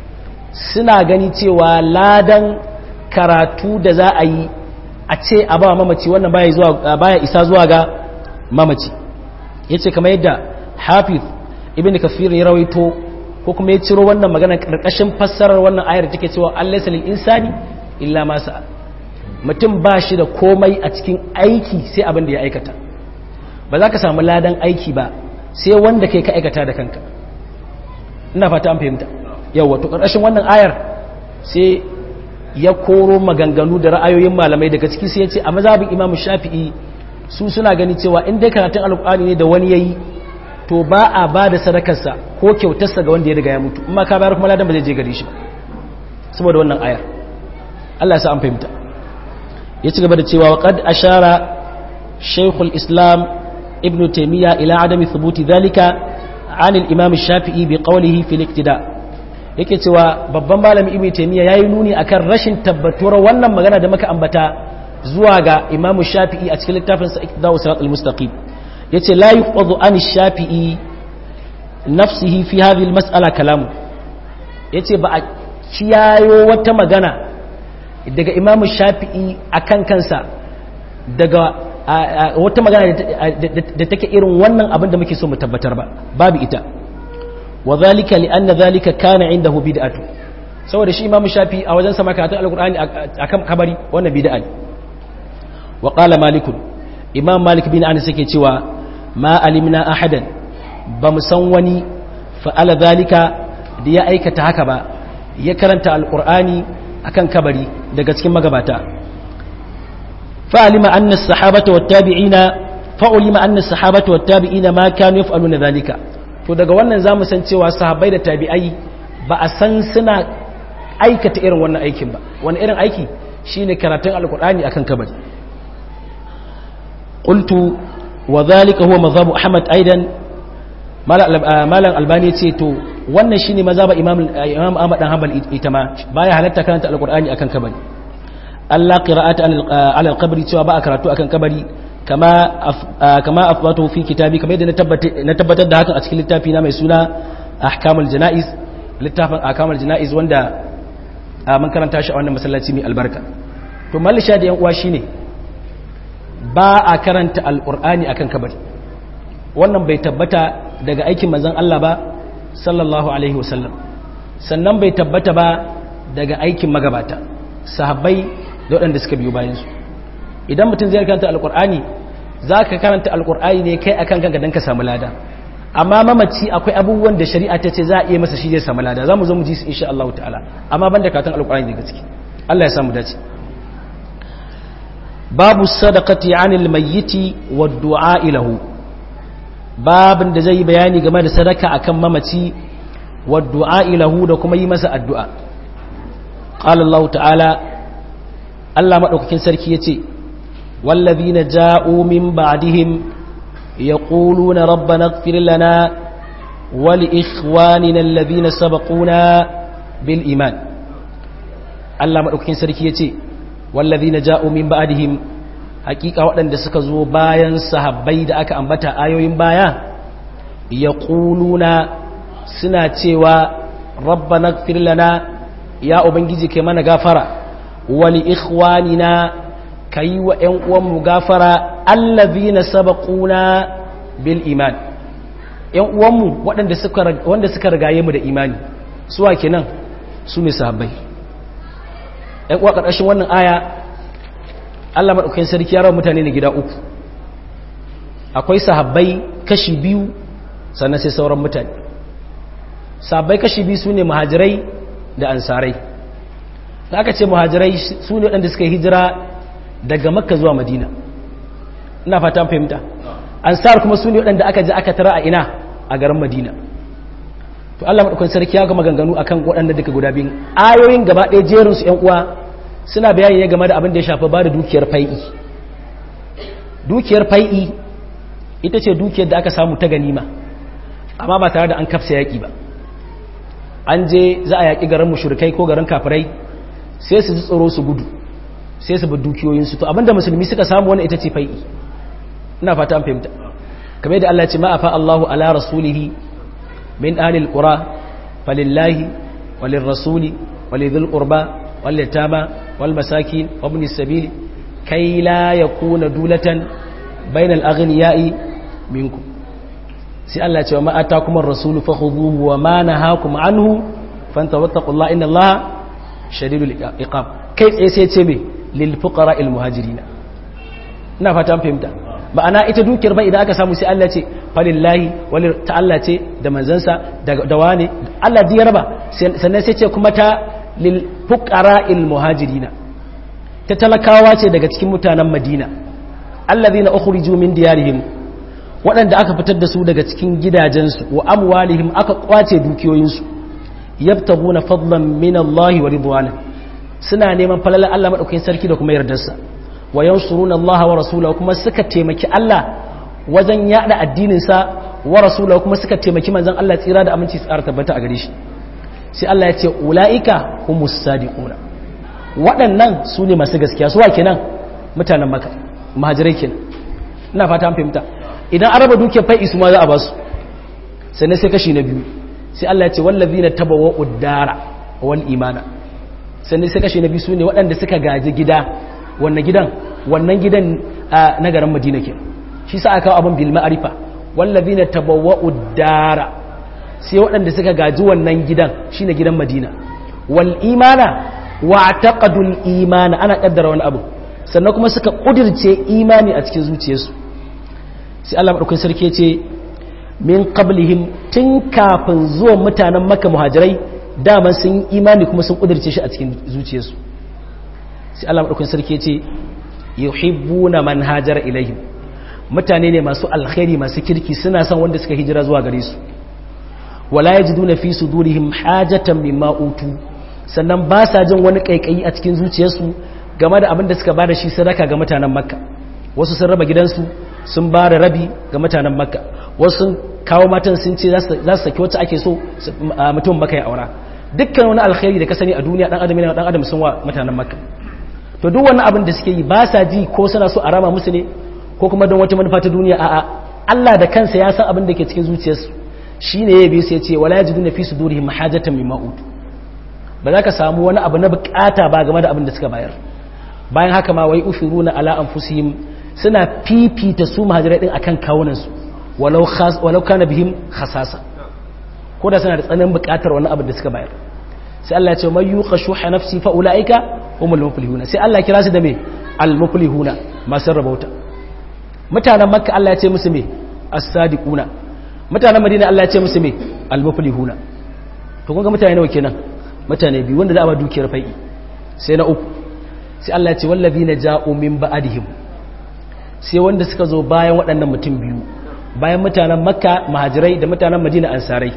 suna gani cewa ladan karatu da za a yi a ce a ba mamaci wannan baya zuwa baya isa zuwa ga mamaci yace kamar yadda Hafiz Ibn Kathir ya rawaito ko kuma ya ciro wannan magana karkashin fassarar wannan ayar take cewa allaysa lil insani illa ma sa'a mutum ba shi da komai a cikin aiki sai abin da ya aikata ba za ka samu ladan aiki ba sai wanda kai ka aikata da kanka ina fata an fahimta yawa to karkashin wannan ayar sai ya koro maganganu da ra'ayoyin malamai daga ciki sai ya ce a mazhabin Imam Shafi'i su suna gani cewa in dai karatun alqur'ani ne da wani yayi to ba a ba da sadakarsa ko kyautarsa ga wanda ya riga ya mutu amma ka bayar kuma ladan ba zai je gare shi saboda wannan ayar Allah ya sa an fahimta ya ci gaba da cewa wa qad ashara shaykhul islam ibn taymiya ila adami thubuti dhalika an al-imam shafi'i bi qawlihi fi al-iqtida yake cewa babban malami ibn taymiya yayi nuni akan rashin tabbatuwar wannan magana da muka ambata zuwa ga imam shafi'i a cikin littafin sa iqtida'us siratal mustaqim yace la yuqadu an shafi'i nafsihi fi hadhihi al-mas'ala kalamu yace ba a kiyayo wata magana daga imam shafi'i akan kansa daga wata magana da take irin wannan abin da muke so mu tabbatar ba babu ita wa zalika li anna zalika kana indahu bid'atu saboda shi imam shafi'i a wajen sama karatun alqur'ani akan kabari wannan bid'a ne wa qala malik imam malik bin anas yake cewa ma alimna ahadan ba mu san wani fa'ala zalika da ya aikata haka ba ya karanta alqur'ani akan kabari daga cikin magabata fa'alima anna as-sahabata wat-tabi'ina fa'ulima anna as-sahabata wat-tabi'ina ma kanu yaf'aluna dhalika to daga wannan zamu san cewa sahabbai da tabi'ai ba a san suna aikata irin wannan aikin ba wani irin aiki shine karatun alqur'ani akan kabari qultu wa dhalika huwa madhhabu ahmad aidan malam albani ce to wannan shine mazhaba imam imam ahmad dan hanbal ita ma baya halatta karanta alqur'ani akan kabari Allah qira'ata ala alqabri cewa ba a karatu akan kabari kama kama afbatu fi kitabi kamar yadda na tabbatar da hakan a cikin littafi na mai suna ahkamul janaiz littafin ahkamul janaiz wanda mun karanta shi a wannan masallaci mai albarka to mallisha da yan uwa shine ba a karanta alqur'ani akan kabari wannan bai tabbata daga aikin manzon Allah ba sallallahu alaihi wasallam sannan bai tabbata ba daga aikin magabata sahabbai da waɗanda suka biyo bayan su idan mutum zai karanta alqur'ani zaka karanta alqur'ani ne kai akan kanka dan ka samu lada amma mamaci akwai abubuwan da shari'a ta ce za a iya masa shi zai samu lada zamu zo mu ji su insha Allah ta'ala amma banda karatun alqur'ani daga ciki Allah ya samu dace babu sadaqati 'anil mayyiti wad du'a lahu babin da zai bayani game da sadaka akan mamaci wa du'a ilahu da kuma yi masa addu'a qala Allah ta'ala Allah madaukakin sarki yace wallazina ja'u min ba'dihim yaquluna rabbana ighfir lana wa li ikhwanina alladhina sabaquna bil iman Allah madaukakin sarki yace wallazina ja'u min ba'dihim hakika waɗanda suka zo bayan sahabbai da aka ambata ayoyin baya ya ƙuluna suna cewa rabbana ighfir lana ya ubangiji kai mana gafara wali ikhwanina kai wa ƴan uwanmu gafara allazina sabaquna bil iman ƴan uwanmu waɗanda suka wanda suka rigaye mu da imani suwa kenan su ne sahabbai ƴan uwa ƙarƙashin wannan aya Allah maɗaukakin sarki ya rawa mutane ne gida uku akwai sahabbai kashi biyu sannan sai sauran mutane sahabbai kashi biyu su ne muhajirai da ansarai da aka ce muhajirai su ne waɗanda suka yi hijira daga makka zuwa madina ina fata an fahimta ansar kuma su ne waɗanda aka ji aka tara a ina a garin madina to Allah maɗaukakin sarki ya gama ganganu akan waɗanda duka guda biyu ayoyin gaba ɗaya jerinsu ‘yan uwa suna bayani ne game da abin da ya shafi ba da dukiyar fai'i dukiyar fai'i ita ce dukiyar da aka samu ta ganima amma ba tare da an kafsa yaƙi ba an je za a yaƙi garin mushrikai ko garin kafirai sai su ji tsoro su gudu sai su bi dukiyoyinsu to abinda musulmi suka samu wannan ita ce fai'i ina fata an fahimta kamar yadda Allah ya ce ma afa Allahu ala rasulihi min ahli alqura falillahi walirrasuli walidhil qurba wal yatama wal masakin wa ibn as-sabil kay la yakuna dulatan bainal aghniya'i minkum sai Allah ya ce ma atakum ar-rasulu fakhudhuhu wa ma nahakum anhu fantawattaqullaha inna Allaha shadidul iqab kai tsaye sai ce me lil fuqara al muhajirin ina fata an fahimta ma'ana ita dukiyar ba idan aka samu sai Allah ce falillahi wal ta'alla ce da manzansa da wane Allah ji yarba sannan sai ce kuma ta lil fuqara al muhajirin ta talakawa ce daga cikin mutanen Madina alladhina ukhriju min diyarihim waɗanda aka fitar da su daga cikin gidajensu wa amwalihim aka kwace dukiyoyinsu yabtaguna fadlan min Allah wa ridwana suna neman falalar Allah madaukakin sarki da kuma yardarsa wa yansuruna Allah wa rasulahu kuma suka taimaki Allah wajen yada addinin sa wa rasulahu kuma suka taimaki manzon Allah tsira da aminci tsara tabbata a gare shi sai Allah ya ce ulaika humus sadiquna waɗannan su ne masu gaskiya su wa kenan mutanen Makka muhajirai kenan ina fata an fahimta idan an raba dukiyar fai'i su ma za a ba su sannan sai kashi na biyu sai Allah ya ce wallazina tabawwa'u ad-dara wal imana sannan sai kashi na biyu sune waɗanda suka gaji gida wannan gidan wannan gidan na garin Madina ke shi sa aka kawo abin bil ma'rifa wallazina tabawwa'u ad-dara sai waɗanda suka gaji wannan gidan shine gidan Madina wal imana wa taqadul imana ana kaddara wani abu sannan kuma suka kudirce imani a cikin zuciyarsu sai Allah madaukakin sarki ya ce min qablihim tun kafin zuwan mutanen Makka muhajirai daman sun imani kuma sun kudirce shi a cikin zuciyarsu sai Allah madaukakin sarki ya ce yuhibbuna man hajara ilaihim mutane ne masu alkhairi masu kirki suna son wanda suka hijira zuwa gare su wala yajiduna fi sudurihim hajatan mimma utu sannan ba sa jin wani kaikayi a cikin zuciyarsu game da abin da suka bada shi sadaka ga mutanen makka wasu sun raba gidansu sun ba da rabi ga mutanen makka wasu sun kawo matan sun ce za su saki wacce ake so mutum makka ya aura dukkan wani alkhairi da ka sani a duniya dan adam ne dan adam sun wa mutanen makka to duk wani abin da suke yi ba sa ji ko suna so a rama musu ne ko kuma don wata manufa ta duniya a'a Allah da kansa ya san abin da ke cikin zuciyarsu shine ya bi sai ya ce wala yajiduna fi sudurihim hajatan mimma utu ba za ka samu wani abu na bukata ba game da abin da suka bayar bayan haka ma wai ufiruna ala anfusihim suna fifita su muhajirai din akan kawunan su walau khas walau kana bihim khasasa ko da suna da tsananin bukatar wani abu da suka bayar sai Allah ya ce may yuqashuha nafsi fa ulaika humul muflihuna sai Allah ya kira su da me al muflihuna masu rabauta mutanen makka Allah ya ce musu me as-sadiquna mutanen madina Allah ya ce musu me al muflihuna to kun ga mutane nawa kenan mutane biyu wanda za a ba dukiyar fai'i sai na uku sai Allah ya ce wallazina ja'u min ba'dihim sai wanda suka zo bayan waɗannan mutum biyu bayan mutanen makka muhajirai da mutanen madina ansarai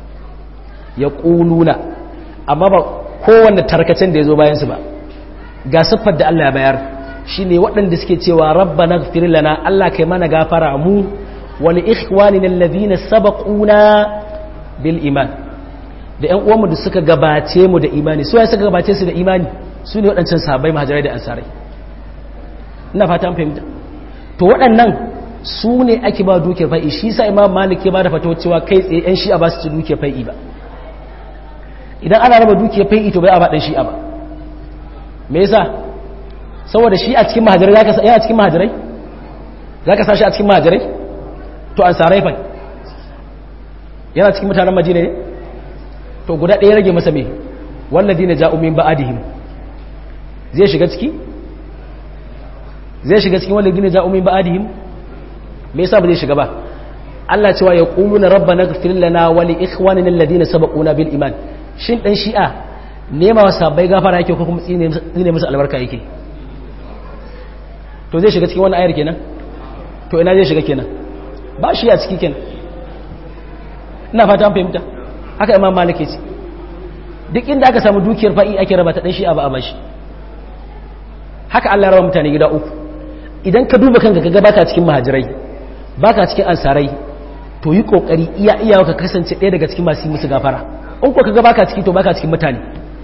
ya quluna amma ba kowanne tarkacen da ya zo bayan su ba ga siffar da Allah ya bayar shine waɗanda suke cewa rabbana ighfir lana Allah kai mana gafara mu wa li ikhwanina alladhina sabaquna bil iman da ƴan uwanmu da suka gabace mu da imani su ya suka gabace su da imani su ne waɗancan sahabbai muhajirai da ansarai ina fata an fahimta to waɗannan su ne ake ba dukiyar fai'i shi sa imam malik ya ba da fatawa cewa kai tsaye ƴan shi'a ba su ci dukiyar fai'i ba idan ana raba dukiyar fai'i to bai a ba ɗan shi'a ba me yasa saboda shi a cikin muhajirai zaka sa yana cikin muhajirai zaka sa shi a cikin muhajirai to ansarai fa yana cikin mutanen madina ne to guda ɗaya rage masa me walladina ja'u min ba'dihim zai shiga ciki zai shiga cikin walladina ja'u min ba'dihim me yasa ba zai shiga ba Allah cewa ya quluna rabbana ighfir lana wa li ikhwanina alladhina sabaquna bil iman shin dan shi'a nema wa sabbai gafara yake ko kuma tsine musu albarka yake to zai shiga cikin wannan ayar kenan to ina zai shiga kenan ba shi a ciki kenan ina fata an fahimta haka imam malik ce duk inda aka samu dukiyar fa'i ake raba ta dan shi ba a bashi haka Allah ya raba mutane gida uku idan ka duba kanka kaga baka cikin muhajirai baka cikin ansarai to yi kokari iya iyawa ka kasance ɗaya daga cikin masu musu gafara in ko kaga baka ciki to baka cikin mutane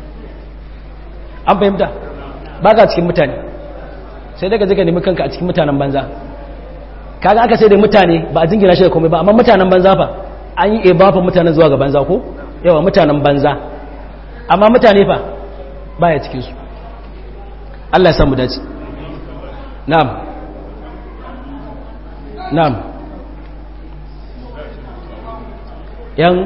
an fahimta baka cikin mutane sai daga zaka nemi kanka a cikin mutanen banza kaga aka sai da mutane ba a jingina shi da komai ba amma mutanen banza fa an yi ebafa mutanen zuwa ga banza ko yawa mutanen banza amma mutane fa baya cikin su Allah ya samu dace na'am na'am yan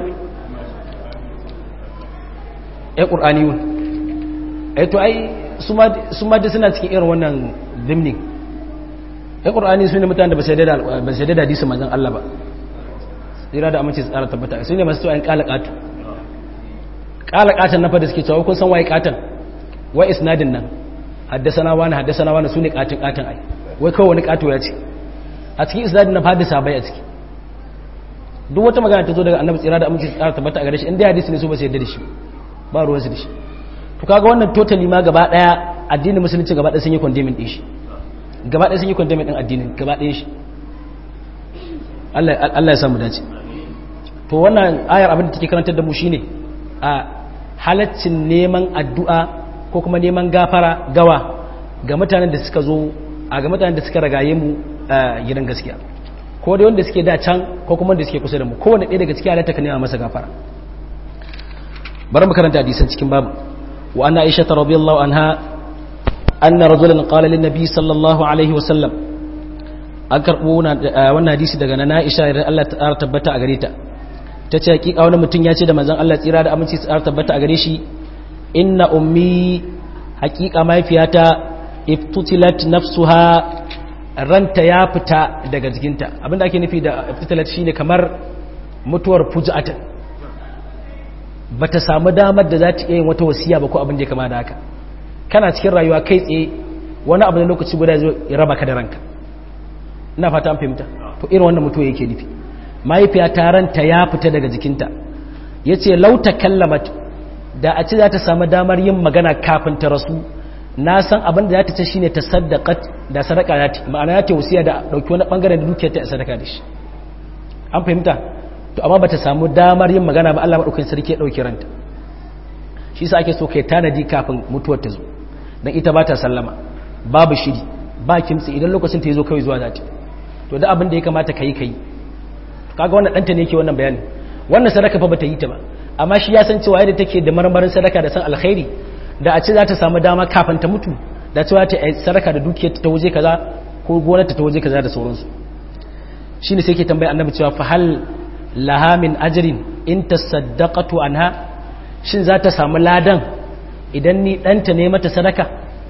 ai qur'aniyun ai to ai su ma su ma da suna cikin irin wannan dimnin ai qur'ani su ne mutanen da ba sai da ba sai da hadisi manzon Allah ba tsira da amince tsara tabbata su ne masu tsohon kalakatu kalakatan na fa da suke cewa kun san waye katan wai isnadin nan haddasana wani haddasana wani su ne katin katan ai wai kawai wani kato ya ce a cikin isnadin na fadisa bai a ciki duk wata magana ta zo daga annabi tsira da amince tsara tabbata a gare shi inda hadisi ne su ba su yarda da shi ba ruwan su da shi to kaga wannan totally ma gaba daya addinin musulunci gaba daya sun yi condemning din shi gaba daya sun yi condemning din addinin gaba daya shi Allah Allah ya samu dace to wannan ayar abin da take karantar da mu shine a halaccin neman addu'a ko kuma neman gafara gawa ga mutanen da suka zo a ga mutanen da suka ragaye mu gidan gaskiya ko da wanda suke da can ko kuma wanda suke kusa da mu kowanne ɗaya daga cikin halatta ka nema masa gafara bari mu karanta hadisan cikin babu wa anna aisha radhiyallahu anha anna rajulan qala lin nabi sallallahu alaihi wa sallam an karbo wannan hadisi daga nana aisha idan Allah ta tabbata a gare ta tace hakika wani mutum ya ce da manzon Allah tsira da aminci ta tabbata a gare shi inna ummi hakika mahaifiyata iftutilat nafsuha ranta ya fita daga jikinta abinda ake nufi da iftutilat shine kamar mutuwar fujatan bata samu damar da za ta iya yin wata wasiya ba ko abin da ya kama da haka kana cikin rayuwa kai tsaye wani abu na lokaci guda zai ya raba ka da ranka ina fata an fahimta to irin wannan mutuwa yake nufi mahaifiya ta ranta ya fita daga jikinta yace law takallamat da a ce za ta samu damar yin magana kafin ta rasu na san abin da za ta ce shine ta saddaqat da sadaka za ta ma'ana ya ta wasiya da dauki wani bangare da dukiyar ta sadaka da shi an fahimta to amma bata samu damar yin magana ba Allah madaukakin sarki ya dauki ranta shi yasa ake so kai tanadi kafin mutuwar ta zo dan ita ba ta sallama babu shiri ba kimtsi idan lokacin ta yazo kai zuwa zata to da abin da ya kamata kai kai kaga wannan danta ne yake wannan bayani wannan sadaka fa bata yi ta ba amma shi ya san cewa yadda take da marmarin sadaka da san alkhairi da a ce za ta samu dama kafin ta mutu da cewa ta yi sadaka da dukiyar ta waje kaza ko gonar ta waje kaza da sauransu shine sai ke tambaya annabi cewa fa hal laha min ajrin in tasaddaqatu anha shin za ta samu ladan idan ni danta ne mata sadaka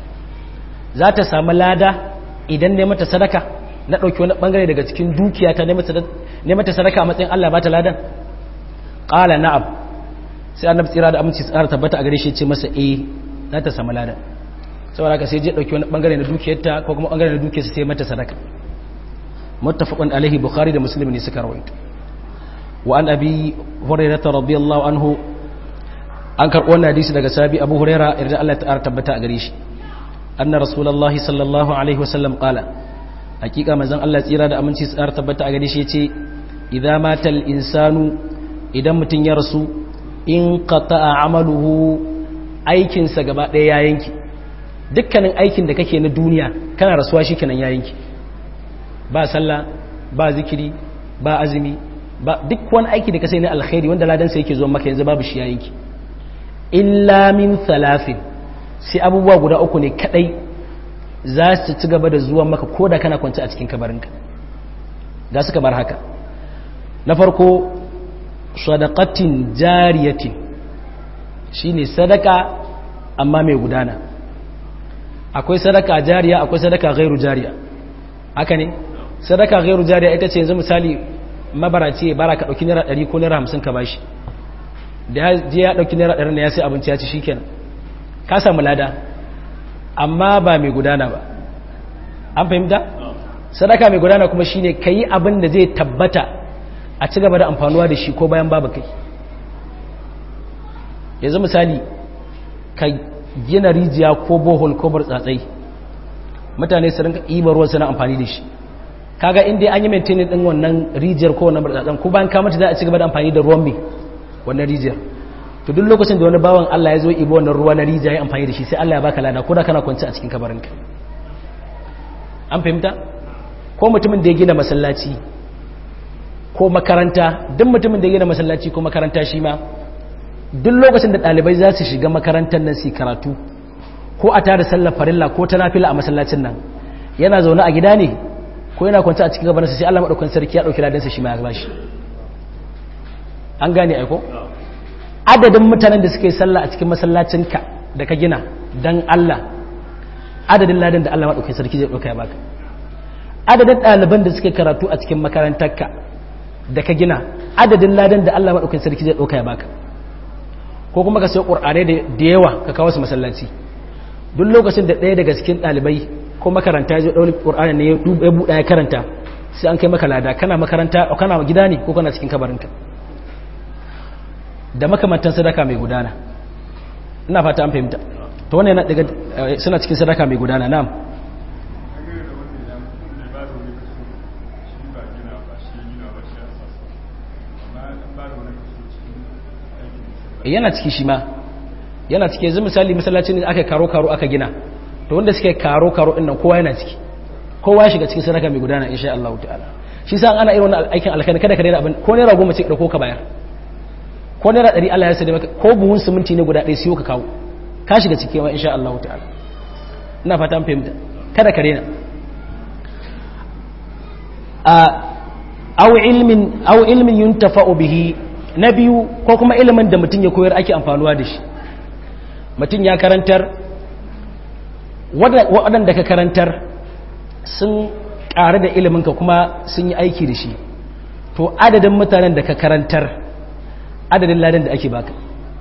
za ta samu lada idan ne mata sadaka na dauki wani bangare daga cikin dukiya ta ne mata sadaka a matsayin Allah ba ta ladan qala na'am sai annabi tsira da aminci tsara tabbata a gare shi ce masa eh za ta samu ladan saboda haka sai je dauki wani bangare na dukiyarta ko kuma bangare na dukiyarsa sai mata sadaka muttafaqun alaihi bukhari da muslim ne suka rawaito wa an abi hurairah radiyallahu anhu an karbo wannan hadisi daga sahabi abu hurairah idan Allah ta tabbata a gare shi anna rasulullahi sallallahu alaihi wasallam qala hakika manzon Allah tsira da aminci tsara tabbata a gare shi yace idza matal insanu idan mutun ya rasu in qata'a amaluhu aikinsa gaba ɗaya ya yanki dukkanin aikin da kake na duniya kana rasuwa shikenan ya yanki ba sallah ba zikiri ba azumi ba duk wani aiki da ka sai na alkhairi wanda ladan sa yake zuwa maka yanzu babu shi ya yanki illa min thalathin sai abubuwa guda uku ne kadai za su ci gaba da zuwa maka koda kana kwance a cikin kabarinka ga su kamar haka na farko sadaqatin jariyatin shine sadaka amma mai gudana akwai sadaka jariya akwai sadaka ghairu jariya haka ne sadaka ghairu jariya ita ce yanzu misali mabaraci bara ka dauki naira ɗari ko naira hamsin ka bashi da je ya dauki naira ɗari ne ya sai abinci ya ci shikenan ka samu lada amma ba mai gudana ba an fahimta sadaka mai gudana kuma shine kai abin da zai tabbata a ci gaba da amfanuwa da shi ko bayan babu kai yanzu misali ka gina rijiya ko bohol ko burtsatsai mutane su rinka ibar ruwan suna amfani da shi kaga inda an yi maintain din wannan rijiyar ko wannan burtsatsan ko bayan ka mata za a ci gaba da amfani da ruwan mai wannan rijiyar to duk lokacin da wani bawan Allah ya zo ibo wannan ruwa na rijiya ya amfani da shi sai Allah ya baka lada ko da kana kwance a cikin kabarinka an fahimta ko mutumin da ya gina masallaci ko makaranta duk mutumin da ya gina masallaci ko makaranta shi ma duk lokacin da ɗalibai za su shiga makarantar nan su karatu ko a tare sallar farilla ko ta nafila a masallacin nan yana zaune a gida ne ko yana kwance a cikin gabanarsa sai Allah madaukakin sarki ya dauki ladansa shi ma ya bashi an gane aiko adadin mutanen da suke sallah a cikin masallacinka da ka gina dan Allah adadin ladan da Allah madaukakin sarki zai dauka ya baka adadin ɗaliban da suke karatu a cikin makarantarka da ka gina adadin ladan da Allah madaukakin sarki zai dauka ya baka ko kuma ka sai qur'ani da yawa ka kawo su masallaci duk lokacin da ɗaya daga cikin ɗalibai ko makaranta ya zo ɗauli qur'ani ne ya buɗa ya karanta sai an kai maka lada kana makaranta kana gida ne ko kana cikin kabarinka da makamantan sadaka mai gudana ina fata an fahimta to wannan yana daga suna cikin sadaka mai gudana na'am yana ciki shi ma yana ciki yanzu misali masallacin da aka karo karo aka gina to wanda suke karo karo din nan kowa yana ciki kowa ya shiga cikin sadaka mai gudana insha Allah ta'ala shi sa ana irin wannan aikin alkhairi kada ka daina abin ko naira goma ce ka dauko ka bayar ko naira ɗari Allah ya sade maka ko buhun siminti ne guda ɗaya siyo ka kawo ka shiga ciki ma insha Allah ta'ala ina fata an fahimta kada ka daina a aw ilmin aw ilmin yuntafa'u bihi na biyu ko kuma ilimin da mutum ya koyar ake amfanuwa da shi mutum ya karantar waɗanda ka karantar sun ƙare da iliminka kuma sun yi aiki da shi to adadin mutanen da ka karantar adadin ladan da ake baka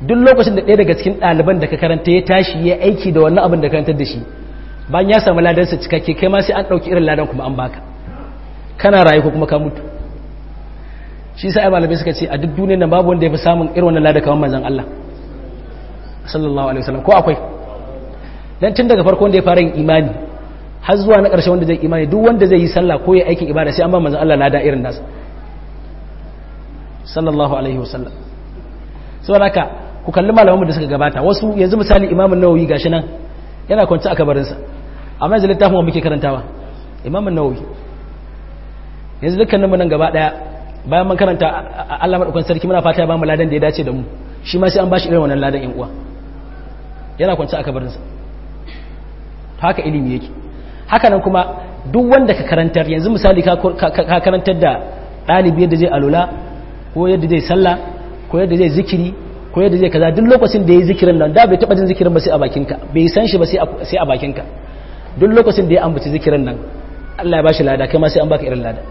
duk lokacin da ɗaya daga cikin ɗaliban da ka karanta ya tashi ya aiki da wannan abin da karantar da shi bayan ya samu ladansa cikakke kai ma sai an ɗauki irin ladan kuma an baka kana rayu ko kuma ka mutu shi sai malamai suka ce a duk duniyar nan babu wanda ya fi samun irin wannan ladan kamar manzon Allah sallallahu alaihi wasallam ko akwai dan tun daga farko wanda ya fara yin imani har zuwa na ƙarshe wanda zai imani duk wanda zai yi sallah ko ya aikin ibada sai an ba manzon Allah lada irin nasa sallallahu alaihi wasallam saboda haka ku kalli malamanmu da suka gabata wasu yanzu misali Imam an-Nawawi gashi nan yana kwance a kabarinsa amma yanzu littafin wanda muke karantawa Imam an-Nawawi yanzu dukkanin mu nan gaba daya bayan mun karanta Allah madaukakin sarki muna fata ya ba mu ladan da ya dace da mu shi ma sai an bashi irin wannan ladan in uwa yana kwance a kabarinsa haka ilimi yake haka nan kuma duk wanda ka karantar yanzu misali ka karantar da ɗalibi yadda zai alula ko yadda zai sallah ko yadda zai zikiri ko yadda zai kaza duk lokacin da ya yi zikirin nan da bai taɓa jin zikirin ba sai a bakinka bai san shi ba sai a bakinka duk lokacin da ya ambaci zikirin nan Allah ya bashi lada kai ma sai an baka irin lada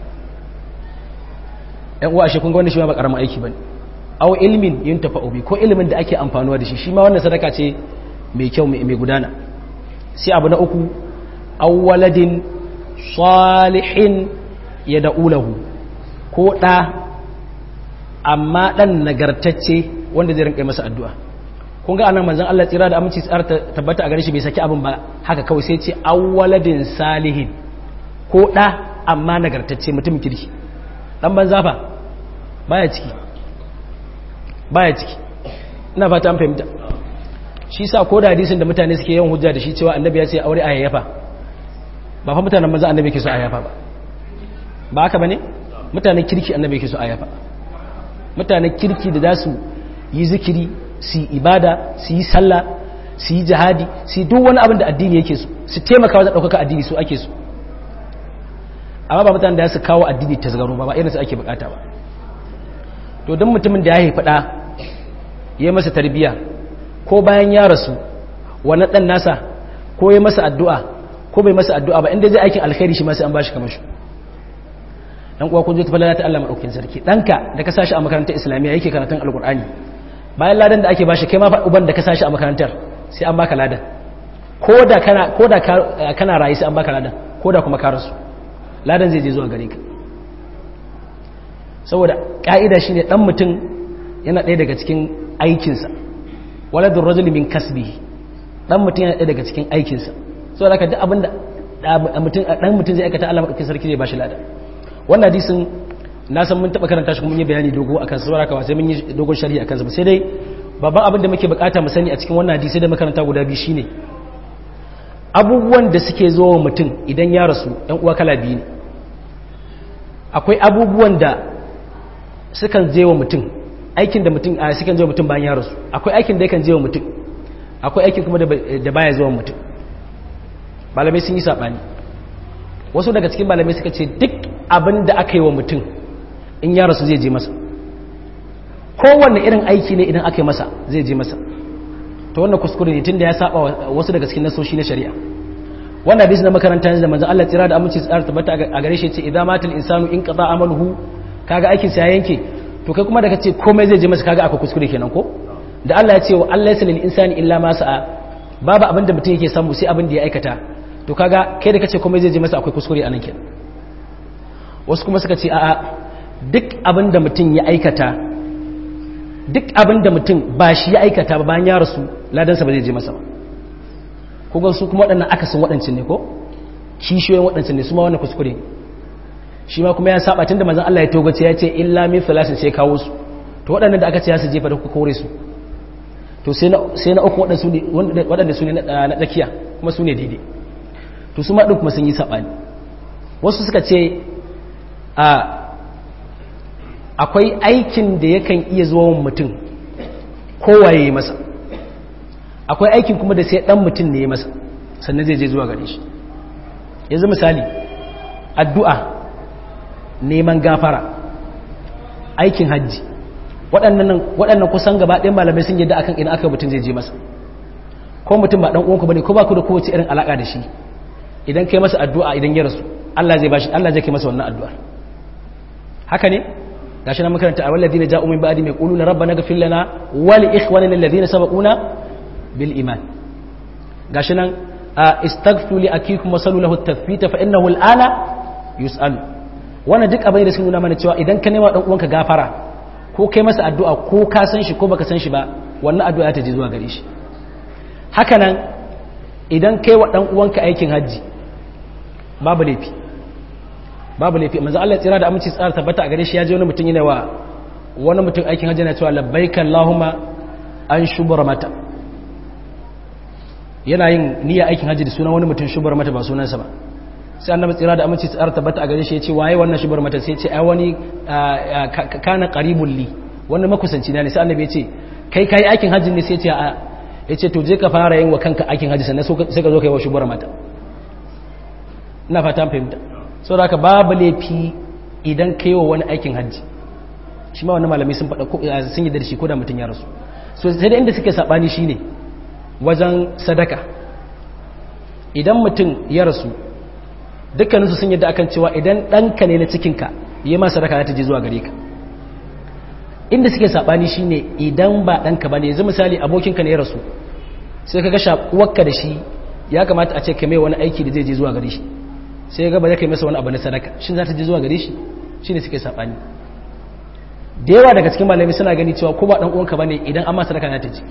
ɗan uwa shi kun ga wannan shi ma ba karamin aiki bane aw ilmin yuntafa'u bi ko ilimin da ake amfanuwa da shi shi ma wannan sadaka ce mai kyau mai gudana sai abu na uku awwaladin salihin yad'ulahu ko da amma dan nagartacce wanda zai rinka masa addu'a kun ga anan manzon Allah tsira da aminci tsar tabbata a gare shi bai saki abin ba haka kawai sai ce awwaladin salihin ko da amma nagartacce mutum kirki dan banza fa baya ciki baya ciki ina fata an fahimta shi sa ko da hadisin da mutane suke yawan hujja da shi cewa annabi ya ce aure a yayyafa ba fa mutanen maza annabi ke so a yayyafa ba ba haka bane mutanen kirki annabi ke so a yayyafa mutanen kirki da za su yi zikiri su yi ibada su yi sallah su yi jihadi su yi duk wani abin da addini yake so su taimaka wajen ɗaukaka addini su ake so amma ba mutanen da su kawo addini ta zagaro ba ba irin su ake bukata ba to don mutumin da ya haifi ɗa ya masa tarbiyya ko bayan ya rasu wani ɗan nasa ko ya masa addu'a ko bai masa addu'a ba inda zai aikin alkhairi shi masu an ba shi kamar shi ɗan kuwa kun zo tafi lalata Allah maɗaukin sarki ɗanka da ka sashi a makarantar islamiyya yake karatun alƙur'ani bayan ladan da ake ba shi kai ma uban da ka sashi a makarantar sai an baka ladan ko da kana ko da kana rayu sai an baka ladan ko da kuma ka rasu ladan zai je zuwa gare ka saboda ka'ida shine dan mutum yana ɗaya daga cikin aikinsa waladur rajuli min kasbihi dan mutum yana ɗaya daga cikin aikinsa saboda haka duk abinda mutum dan mutum zai aikata Allah madaukakin sarki zai bashi lada wannan hadisin na san mun taba karanta shi kuma mun yi bayani dogo akan sa saboda sai mun yi dogon sharhi akan sa sai dai babban abin da muke bukata mu sani a cikin wannan hadisi da makaranta guda biyu shine abubuwan da suke zo wa mutum idan ya rasu ɗan uwa kala biyu ne akwai abubuwan da sukan je wa mutum aikin da mutum a sukan je wa mutum bayan ya rasu akwai aikin da yakan je wa mutum akwai aikin kuma da baya zuwa mutum malamai sun yi sabani wasu daga cikin malamai suka ce duk abin da aka yi wa mutum in ya rasu zai je masa kowanne irin aiki ne idan aka yi masa zai je masa to wannan kuskure ne tunda ya saba wasu daga cikin nasoshi na shari'a wannan hadisi na makaranta ne da manzon Allah tsira da aminci tsara tabbata a gare shi ce idan matal insanu in qada amaluhu kaga aikin sa ya yanke to kai kuma da kace komai zai je masa kaga akwai kuskure kenan ko da Allah ya ce wa Allah yasal lil insani illa ma sa'a babu abinda mutum yake samu sai abin da ya aikata to kaga kai da kace komai zai je masa akwai kuskure anan kenan wasu kuma suka ce a'a duk abinda mutum ya aikata duk abinda mutum ba shi ya aikata ba bayan ya rasu ladansa ba zai je masa ba kuma su kuma waɗannan akasin waɗancin ne ko kishiyoyin waɗancin ne su ma wannan kuskure ne shi ma kuma ya saba tun da manzon Allah ya togace ya ce illa min thalasin sai kawo su to waɗannan da aka ce ya su jefa da kuka kore su to sai na sai na uku waɗansu ne waɗanda su ne na tsakiya kuma su ne daidai to su ma din kuma sun yi sabani wasu suka ce a akwai aikin da yakan iya zuwa mutum kowaye masa akwai aikin kuma da sai dan mutum ne ya masa sannan zai je zuwa gare shi yanzu misali addu'a neman gafara aikin hajji waɗannan waɗannan kusan gaba ɗayan malamai sun yadda akan ina aka mutum zai je masa ko mutum ba dan uwanku bane ko ba ku da kowace irin alaka da shi idan kai masa addu'a idan ya rasu Allah zai bashi Allah zai kai masa wannan addu'a haka ne gashi na makaranta a walladina ja'u min ba'di yaquluna rabbana ighfir lana wa li ikhwanina alladhina sabaquna bil iman gashi nan istaghfiru li akikum wa sallu lahu at-tathbita fa innahu al-ana yus'alu wannan duk abin da sun nuna mana cewa idan ka nema dan uwanka gafara ko kai masa addu'a ko ka san shi ko baka san shi ba wannan addu'a ta je zuwa gare shi haka nan idan kai wa dan uwanka aikin haji babu laifi babu laifi manzo Allah tsira da aminci tsara tabbata a gare shi ya je wani mutum yana wa wani mutum aikin haji yana cewa labbaika allahumma an shubura mata yana yin niyya aikin haji da sunan wani mutum shubura mata ba sunansa ba sai annabi tsira da aminci tsara tabbata a gare shi ya ce waye wannan shubura mata sai ya ce ai wani kana qaribul li wannan makusanci na ne sai annabi ya ce kai kai aikin haji ne sai ya ce a ya ce to je ka fara yin wa kanka aikin haji sannan sai ka zo kai wa shubura mata ina fata fahimta sau da ka babu laifi idan ka yi wa wani aikin hajji shi ma wani malami sun faɗa sun yi da shi ko da mutum ya rasu so sai da inda suke saɓani shi ne wajen sadaka idan mutum ya rasu dukkaninsu sun yadda akan cewa idan ɗanka ne na cikinka yi ma sadaka za ta je zuwa gare ka inda suke saɓani shi ne idan ba ɗanka ba ne yanzu misali abokinka ne ya rasu sai ka ga shaƙuwarka da shi ya kamata a ce ka mai wani aiki da zai je zuwa gare shi sai ga ba zai kai masa wani abu na sadaka shin za ta je zuwa gare shi shine suke sabani da yawa daga cikin malami suna gani cewa ko ba dan uwanka bane idan amma sadaka za ta je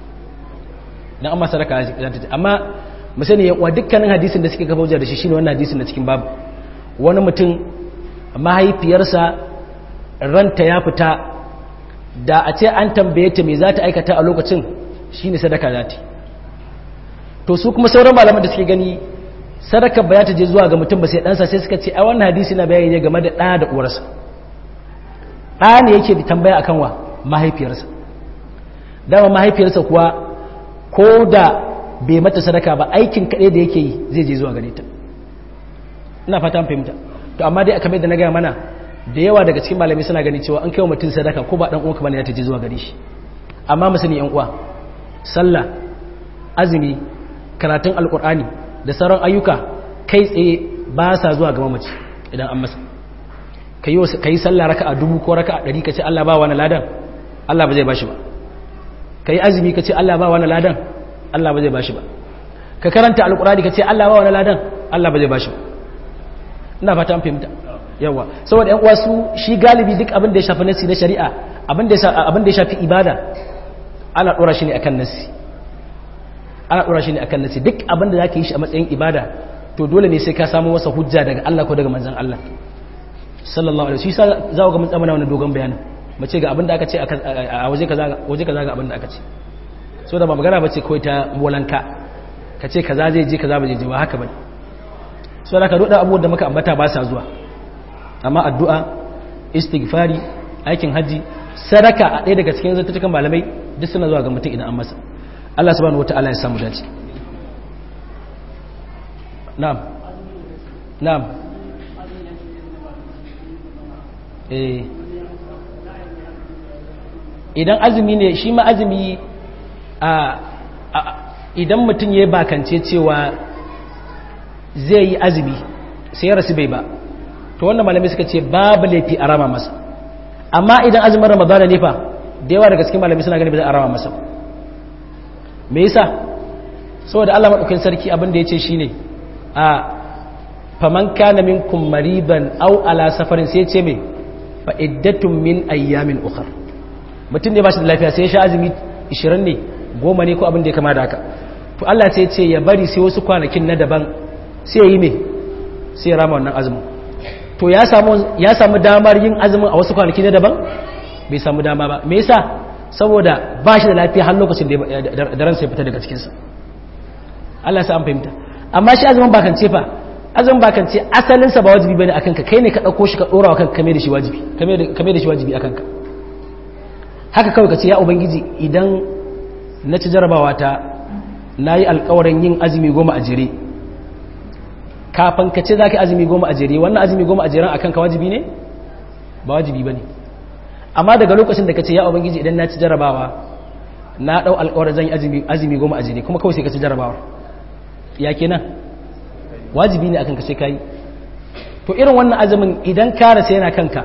idan amma sadaka za ta je amma mu sani ya uwa dukkanin hadisin da suke gaba hujja da shi shine wannan hadisin na cikin babu wani mutum mahaifiyarsa ranta ya fita da a ce an tambaye ta me za ta aikata a lokacin shine sadaka za ta to su kuma sauran malaman da suke gani sadaka ba ta je zuwa ga mutum ba sai ɗansa sai suka ce a wannan hadisi na bayani ne game da ɗa da uwarsa ɗa ne yake da tambaya akan wa mahaifiyarsa dama mahaifiyarsa kuwa ko da bai mata sadaka ba aikin kaɗai da yake yi zai je zuwa gare ta ina fata fahimta to amma dai aka mai da na gaya mana da yawa daga cikin malamai suna gani cewa an kai wa mutum sadaka ko ba ɗan uwanka bane ta je zuwa gare shi amma mu sani yan uwa sallah azumi karatun alqur'ani da sauran ayyuka kai tsaye ba sa zuwa ga mamaci idan an masa ka yi sallah raka a dubu ko raka a ɗari ka ce Allah ba wani ladan Allah ba zai ba shi ba ka yi azumi ka ce Allah ba wani ladan Allah ba zai ba shi ba ka karanta alkurani ka ce Allah ba wani ladan Allah ba zai ba shi ba ina fata an fahimta yawa saboda yan uwa su shi galibi duk abin da ya shafi nasi na shari'a abin da ya shafi ibada ana ɗora shi ne akan nasi ana ɗora shi ne akan nasi duk abin da za ka yi shi a matsayin ibada to dole ne sai ka samu wasa hujja daga Allah ko daga manzan Allah sallallahu alaihi wasallam za ku ga mun tsamana wannan dogon bayanin mace ga abin da aka ce a waje kaza waje kaza ga abin da aka ce so da ba magana bace kawai ta molanka ka ce kaza zai je kaza ba zai je ba haka bane so da ka roda abubuwan da muka ambata ba sa zuwa amma addu'a istighfari aikin haji sadaka a ɗaya daga cikin zantukan malamai duk suna zuwa ga mutum idan an masa Allah subhanahu wata'ala ya samu dace na'am na'am eh idan azumi ne shi ma azumi a idan mutum ya bakance cewa zai yi azumi sai ya rasu bai ba to wannan malamai suka ce babu laifi a rama masa amma idan azumin ramadana ne fa da yawa daga cikin malamai suna gani ba za a rama masa me yasa saboda Allah madaukakin sarki abin da yace shine a faman kana minkum mariban aw ala safarin sai yace me fa iddatun min ayyamin ukhra mutum ne ba shi da lafiya sai ya sha azumi ishirin ne goma ne ko abin da ya kama da haka to Allah sai yace ya bari sai wasu kwanakin na daban sai ya yi me sai ya rama wannan azumin to ya samu ya samu damar yin azumin a wasu kwanaki na daban bai samu dama ba me yasa saboda ba shi da lafiya har lokacin da ransa ya fita daga cikinsa Allah sa an fahimta amma shi azumin bakance fa azumin bakance asalinsa ba wajibi bane akan ka kai ne ka dauko shi ka dora wa kanka kame da shi wajibi kame da shi wajibi akan ka haka kawai ka ce ya ubangiji idan na ci jarabawa ta nayi alƙawarin yin azumi goma a jere kafin ka ce zaka azumi goma a jere wannan azumi goma a jeren akan ka wajibi ne ba wajibi bane amma daga lokacin da ka ce ya ubangiji idan na ci jarabawa na dau alƙawarin zan yi azumi azumi goma a jere kuma kawai sai ka ci jarabawa ya kenan wajibi ne akan ka sai kai to irin wannan azumin idan ka rasa yana kanka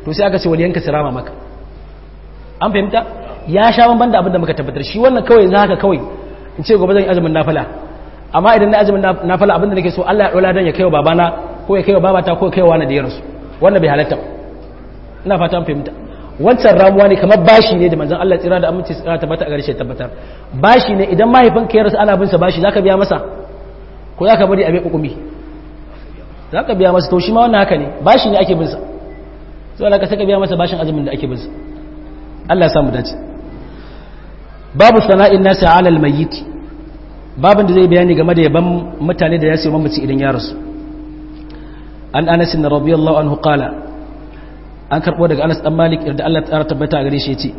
to sai aka ce waliyanka su rama maka an fahimta ya sha banban da abin da muka tabbatar shi wannan kawai yanzu haka kawai in ce gobe zan yi azumin nafila amma idan na azumin nafila abin da nake so Allah ya dola dan ya kaiwa babana ko ya kaiwa babata ko ya kaiwa wani da ya rasu wannan bai halatta ina fata an fahimta wancan ramuwa ne kamar bashi ne da manzon Allah tsira da aminci tsira tabbata a gare shi tabbatar bashi ne idan mahaifinka ya rasu ana bin sa bashi zaka biya masa ko zaka bari a bai hukumi zaka biya masa to shi ma wannan haka ne bashi ne ake bin sa sai Allah ka saka biya masa bashin azumin da ake bin sa Allah ya samu dace babu sana'in nasi ala almayyit babin da zai bayani game da yaban mutane da ya sayi mamaci idan ya rasu an Anas radiyallahu anhu qala an karbo daga Anas dan Malik da Allah ya tabbata gare shi yace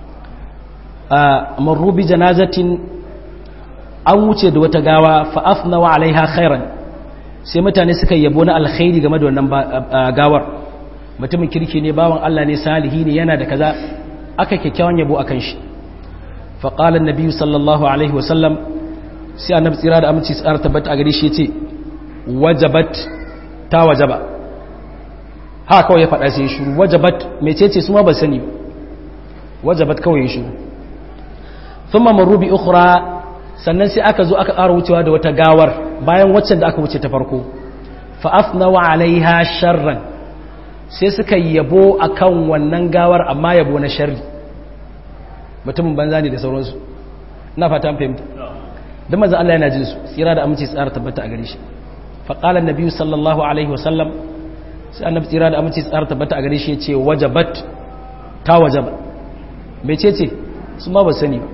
marru bi janazatin an wuce da wata gawa fa afna wa alaiha khairan sai mutane suka yabo na alkhairi game da wannan gawar mutumin kirki ne bawan Allah ne salihi ne yana da kaza aka kyakkyawan yabo akan shi fa qala an-nabi sallallahu alaihi wasallam sai annabi tsira da aminci tsara tabbata a gare shi yace wajabat ta wajaba ha kawai ya faɗa sai shiru wajabat mecece su ma ba sani ba wajabat kawai shiru thumma maru bi ukhra sannan sai aka zo aka ƙara wucewa da wata gawar bayan waccan da aka wuce ta farko fa afna wa alaiha sharran sai suka yabo akan wannan gawar amma yabo na sharri mutumin banza ne da sauransu ina fata an fahimta dan manzo Allah yana jin su tsira da aminci tsara tabbata a gare shi fa qala an-nabi sallallahu alaihi wasallam sai annabi tsira da aminci tsara tabbata a gare shi yace wajabat ta wajaba mecece su ma ba sani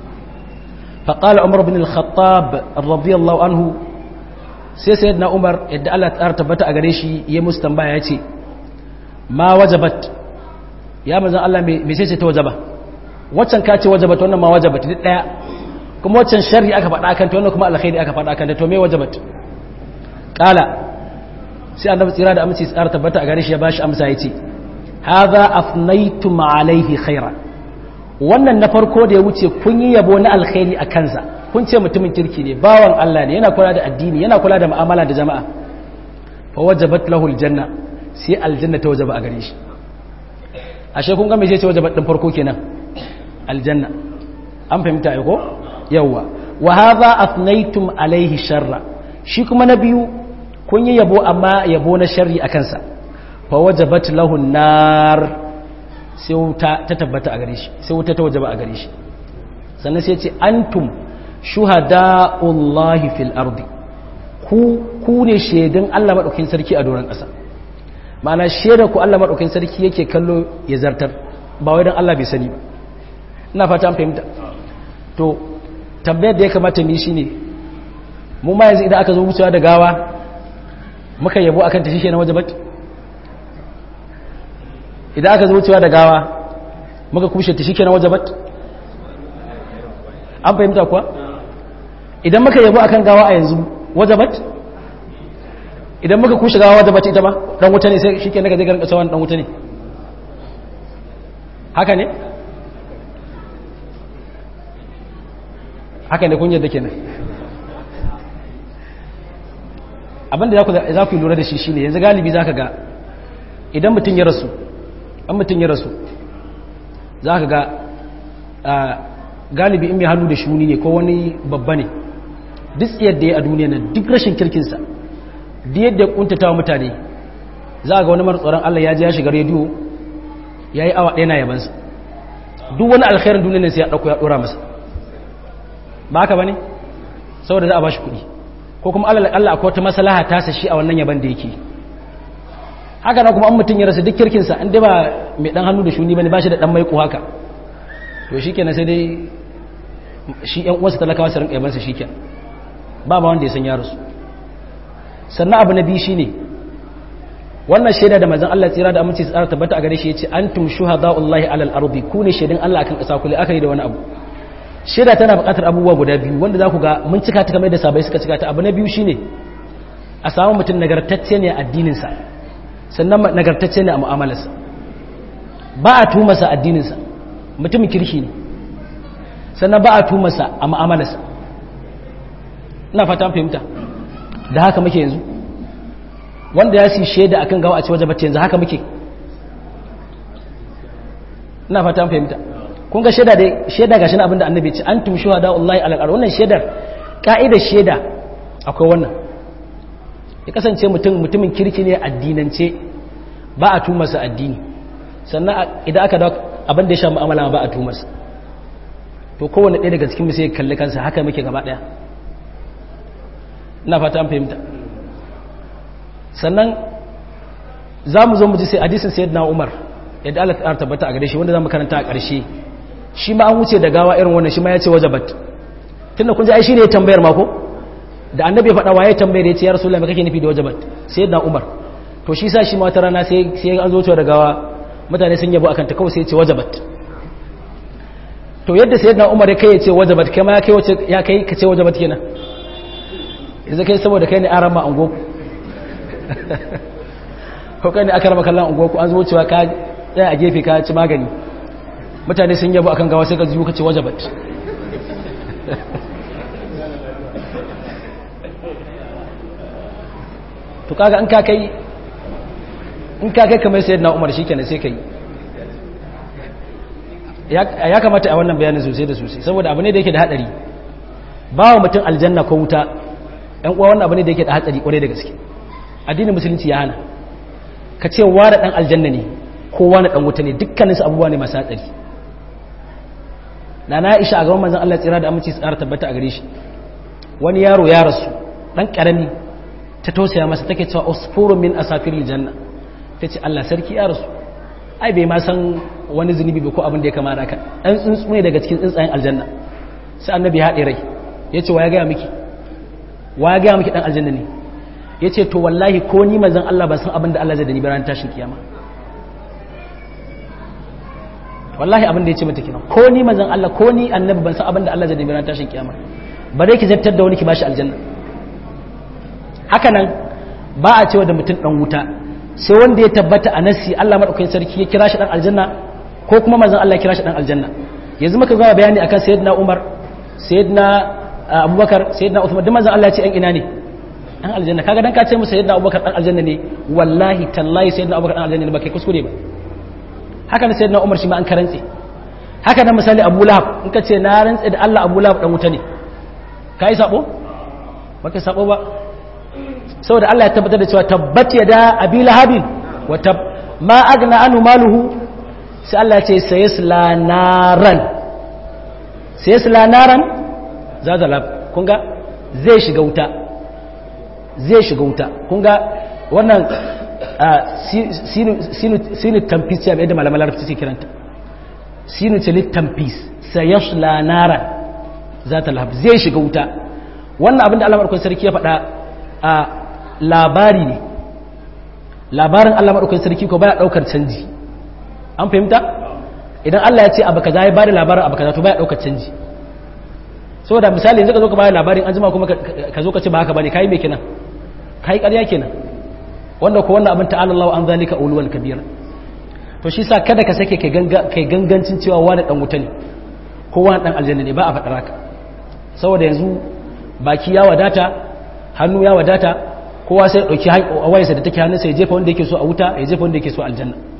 fa qala umar ibn al-khattab radiyallahu anhu sai sayyidina umar yadda Allah tsara tabbata a gare shi ya musu tambaya yace ma wajabat ya manzon Allah mecece ta wajaba waccan ka ce wajabat wannan ma wajabat duk daya kuma waccan sharri aka faɗa kan ta wannan kuma alkhairi aka faɗa kan ta to me wajabat qala sai annabi tsira da aminci tsara tabbata a gare shi ya bashi amsa yace hadha afnaytum alayhi khaira wannan na farko da ya wuce kun yi yabo na alkhairi a kansa kun ce mutumin kirki ne bawan Allah ne yana kula da addini yana kula da mu'amala da jama'a fa wajabat lahu aljanna sai aljanna ta wajaba a gare shi ashe kun ga me ce wajabat din farko kenan aljanna an fahimta ai ko yawa wa hadha afnaytum alayhi sharra shi kuma na biyu kun yi yabo amma yabo na sharri a kansa fa wajabat lahu nar sai wuta ta tabbata a gare shi sai wuta ta wajaba a gare shi sannan sai ce antum shuhada'ullahi fil ardi ku ku ne shaidan Allah madaukakin sarki a doron ƙasa ma'ana shaidar ku Allah madaukakin sarki yake kallo ya zartar ba wai dan Allah bai sani ba ina fata an fahimta to tambayar da ya kamata ni shine mu ma yanzu idan aka zo wucewa da gawa muka yabo akan ta shi na wajabat idan aka zo wucewa da gawa muka kushe ta shi na wajabat an fahimta kuwa idan muka yabo akan gawa a yanzu wajabat idan muka kushe gawa wajabat ita ba dan wuta ne sai shi ke naga zai garin kasawan dan wuta ne haka ne haka ne kun yadda kenan abinda za ku yi lura da shi shine yanzu galibi za ka ga idan mutum ya rasu an mutum ya rasu za ka ga galibi in mai hannu da shuni ne ko wani babba ne duk yadda ya a duniya na duk rashin kirkinsa duk yadda ya kuntata wa mutane za ga wani mara tsoron Allah ya ji ya shiga rediyo ya yi awa ɗaya na yabansa duk wani alkhairin duniya ne sai ya ɗauko ya ɗora masa ba haka ba ne saboda za a ba shi kuɗi ko kuma Allah akwai wata maslaha ta sa shi a wannan yaban da yake haka na kuma an mutum ya rasa duk kirkinsa an dai ba mai dan hannu da shuni bane ba shi da dan maiko haka to shikenan sai dai shi ƴan uwansa talakawa su rinka yaban sa shikenan ba ba wanda ya san ya rasu sannan abu na biyu shine wannan shaida da manzon Allah tsira da aminci tsara tabbata a gare shi yace antum shuhada'ullahi alal ardi ku ne shaidan Allah akan kasa kullu aka yi da wani abu shaida tana buƙatar abubuwa guda biyu wanda za ku ga mun cika ta kamar da sabai suka cika ta abu na biyu shine a samu mutum nagartacce ne a addininsa sannan nagartacce ne a mu'amalarsa ba a tumarsa addininsa mutumin kirki ne sannan ba a tumarsa a mu'amalarsa ina fata fahimta da haka muke yanzu wanda ya si shaida akan gawa a ci waje bacci yanzu haka muke ina fata an fahimta kun ga shaida dai shaida gashi na abinda annabi ce antum shuhada wallahi alal ard wannan shaidar ka'idar shaida akwai wannan ya kasance mutum mutumin kirki ne addinance ba a tumarsa addini sannan idan aka dawo abin da ya sha mu'amala ba a tumarsa to kowanne ɗaya daga cikin mu sai ya kalli kansa haka muke gaba ɗaya ina fata an fahimta sannan za mu zo mu ji sai hadisin sayyidina Umar yadda Allah ta tabbata a gare shi wanda za mu karanta a ƙarshe shi ma an wuce da gawa irin wannan shi ma ya ce wajabat tunda kun ji ai shine ya tambayar ma ko da annabi ya faɗa waye tambayar ya ce ya rasulullahi me kake nufi da wajabat sayyidina Umar to shi sa shi ma wata rana sai sai an zo da gawa mutane sun yabo akan ta kawai sai ya ce wajabat to yadda sayyidina Umar ya kai ya ce wajabat kai ma ya kai wace ya kai ka ce wajabat kenan yanzu kai saboda kai ne aran ma ango ko kai ne aka rama kallon unguwa ku an zo cewa ka tsaya a gefe ka ci magani mutane sun yabo akan gawa sai ka zuwa ka ce wajabat to kaga in ka kai in ka kai kamar sayyidina Umar shikenan sai kai ya kamata a wannan bayanin sosai da sosai saboda abu ne da yake da hadari bawa mutum aljanna ko wuta ɗan uwa wannan abu ne da yake da hatsari kwarai da gaske addinin musulunci ya hana ka ce wani ɗan aljanna ne ko wani ɗan wuta ne dukkaninsu abubuwa ne masu hatsari na na isha a gaban manzan Allah tsira da aminci tsara tabbata a gare shi wani yaro ya rasu ɗan ƙarami ta tausaya masa take cewa usfurun min asafiril janna ta ce Allah sarki ya rasu ai bai ma san wani zunubi ba ko abin da ya kama ka ɗan tsuntsu ne daga cikin tsuntsayen aljanna sai annabi haɗe rai ya ce wa ya gaya miki wa ya gaya miki ɗan aljanna ne ya ce to wallahi ko ni manzan Allah ban san abin da Allah zai da ni bayan tashin kiyama wallahi abin da ya ce mata kina ko ni manzan Allah ko ni annabi ban san abin da Allah zai da ni bayan tashin kiyama ba dai ki zartar da wani ki bashi aljanna haka nan ba a cewa da mutum dan wuta sai wanda ya tabbata a nasi Allah madaukakin sarki ya kira shi dan aljanna ko kuma manzan Allah ya kira shi dan aljanna yanzu muka zama bayani akan sayyidina Umar sayyidina Abubakar sayyidina Uthman duk manzan Allah ya ce yan ina ne dan aljanna kaga dan ka ce musu sayyidina Abubakar dan aljanna ne wallahi tallahi sayyidina Abubakar dan aljanna ne ba kai kuskure ba haka ne sayyidina Umar shi ma an karantse haka nan misali Abu Lahab in ka ce na rantse da Allah Abu Lahab dan wuta ne kai sabo ba kai sabo ba saboda Allah ya tabbatar da cewa tabbat yada abi lahabin wa tab ma agna anhu maluhu sai Allah ya ce sayasla naran sayasla naran zazalab kun ga zai shiga wuta zai shiga wuta kun ga wannan sinu tampis ya bai da malamar larabci ce kiranta sinu ce tampis sayasla naran zatalab zai shiga wuta wannan abinda Allah madaukakin sarki ya faɗa a labari ne labarin Allah madaukakin sarki ko baya daukar canji an fahimta idan Allah ya ce abu kaza ya bada labarin abu kaza to baya daukar canji saboda misali yanzu ka zo ka bada labarin an jima kuma ka zo ka ce ba haka bane kai me kenan kai ƙarya kenan wanda ko wannan abin ta'ala Allah an zalika ulul kabira to shi sa kada ka sake kai ganga kai gangancin cewa wani dan wuta ne ko wani dan aljanna ne ba a faɗa haka saboda yanzu baki ya wadata hannu ya wadata kowa sai dauki wayarsa da take hannunsa ya jefa wanda yake so a wuta ya jefa wanda yake so aljanna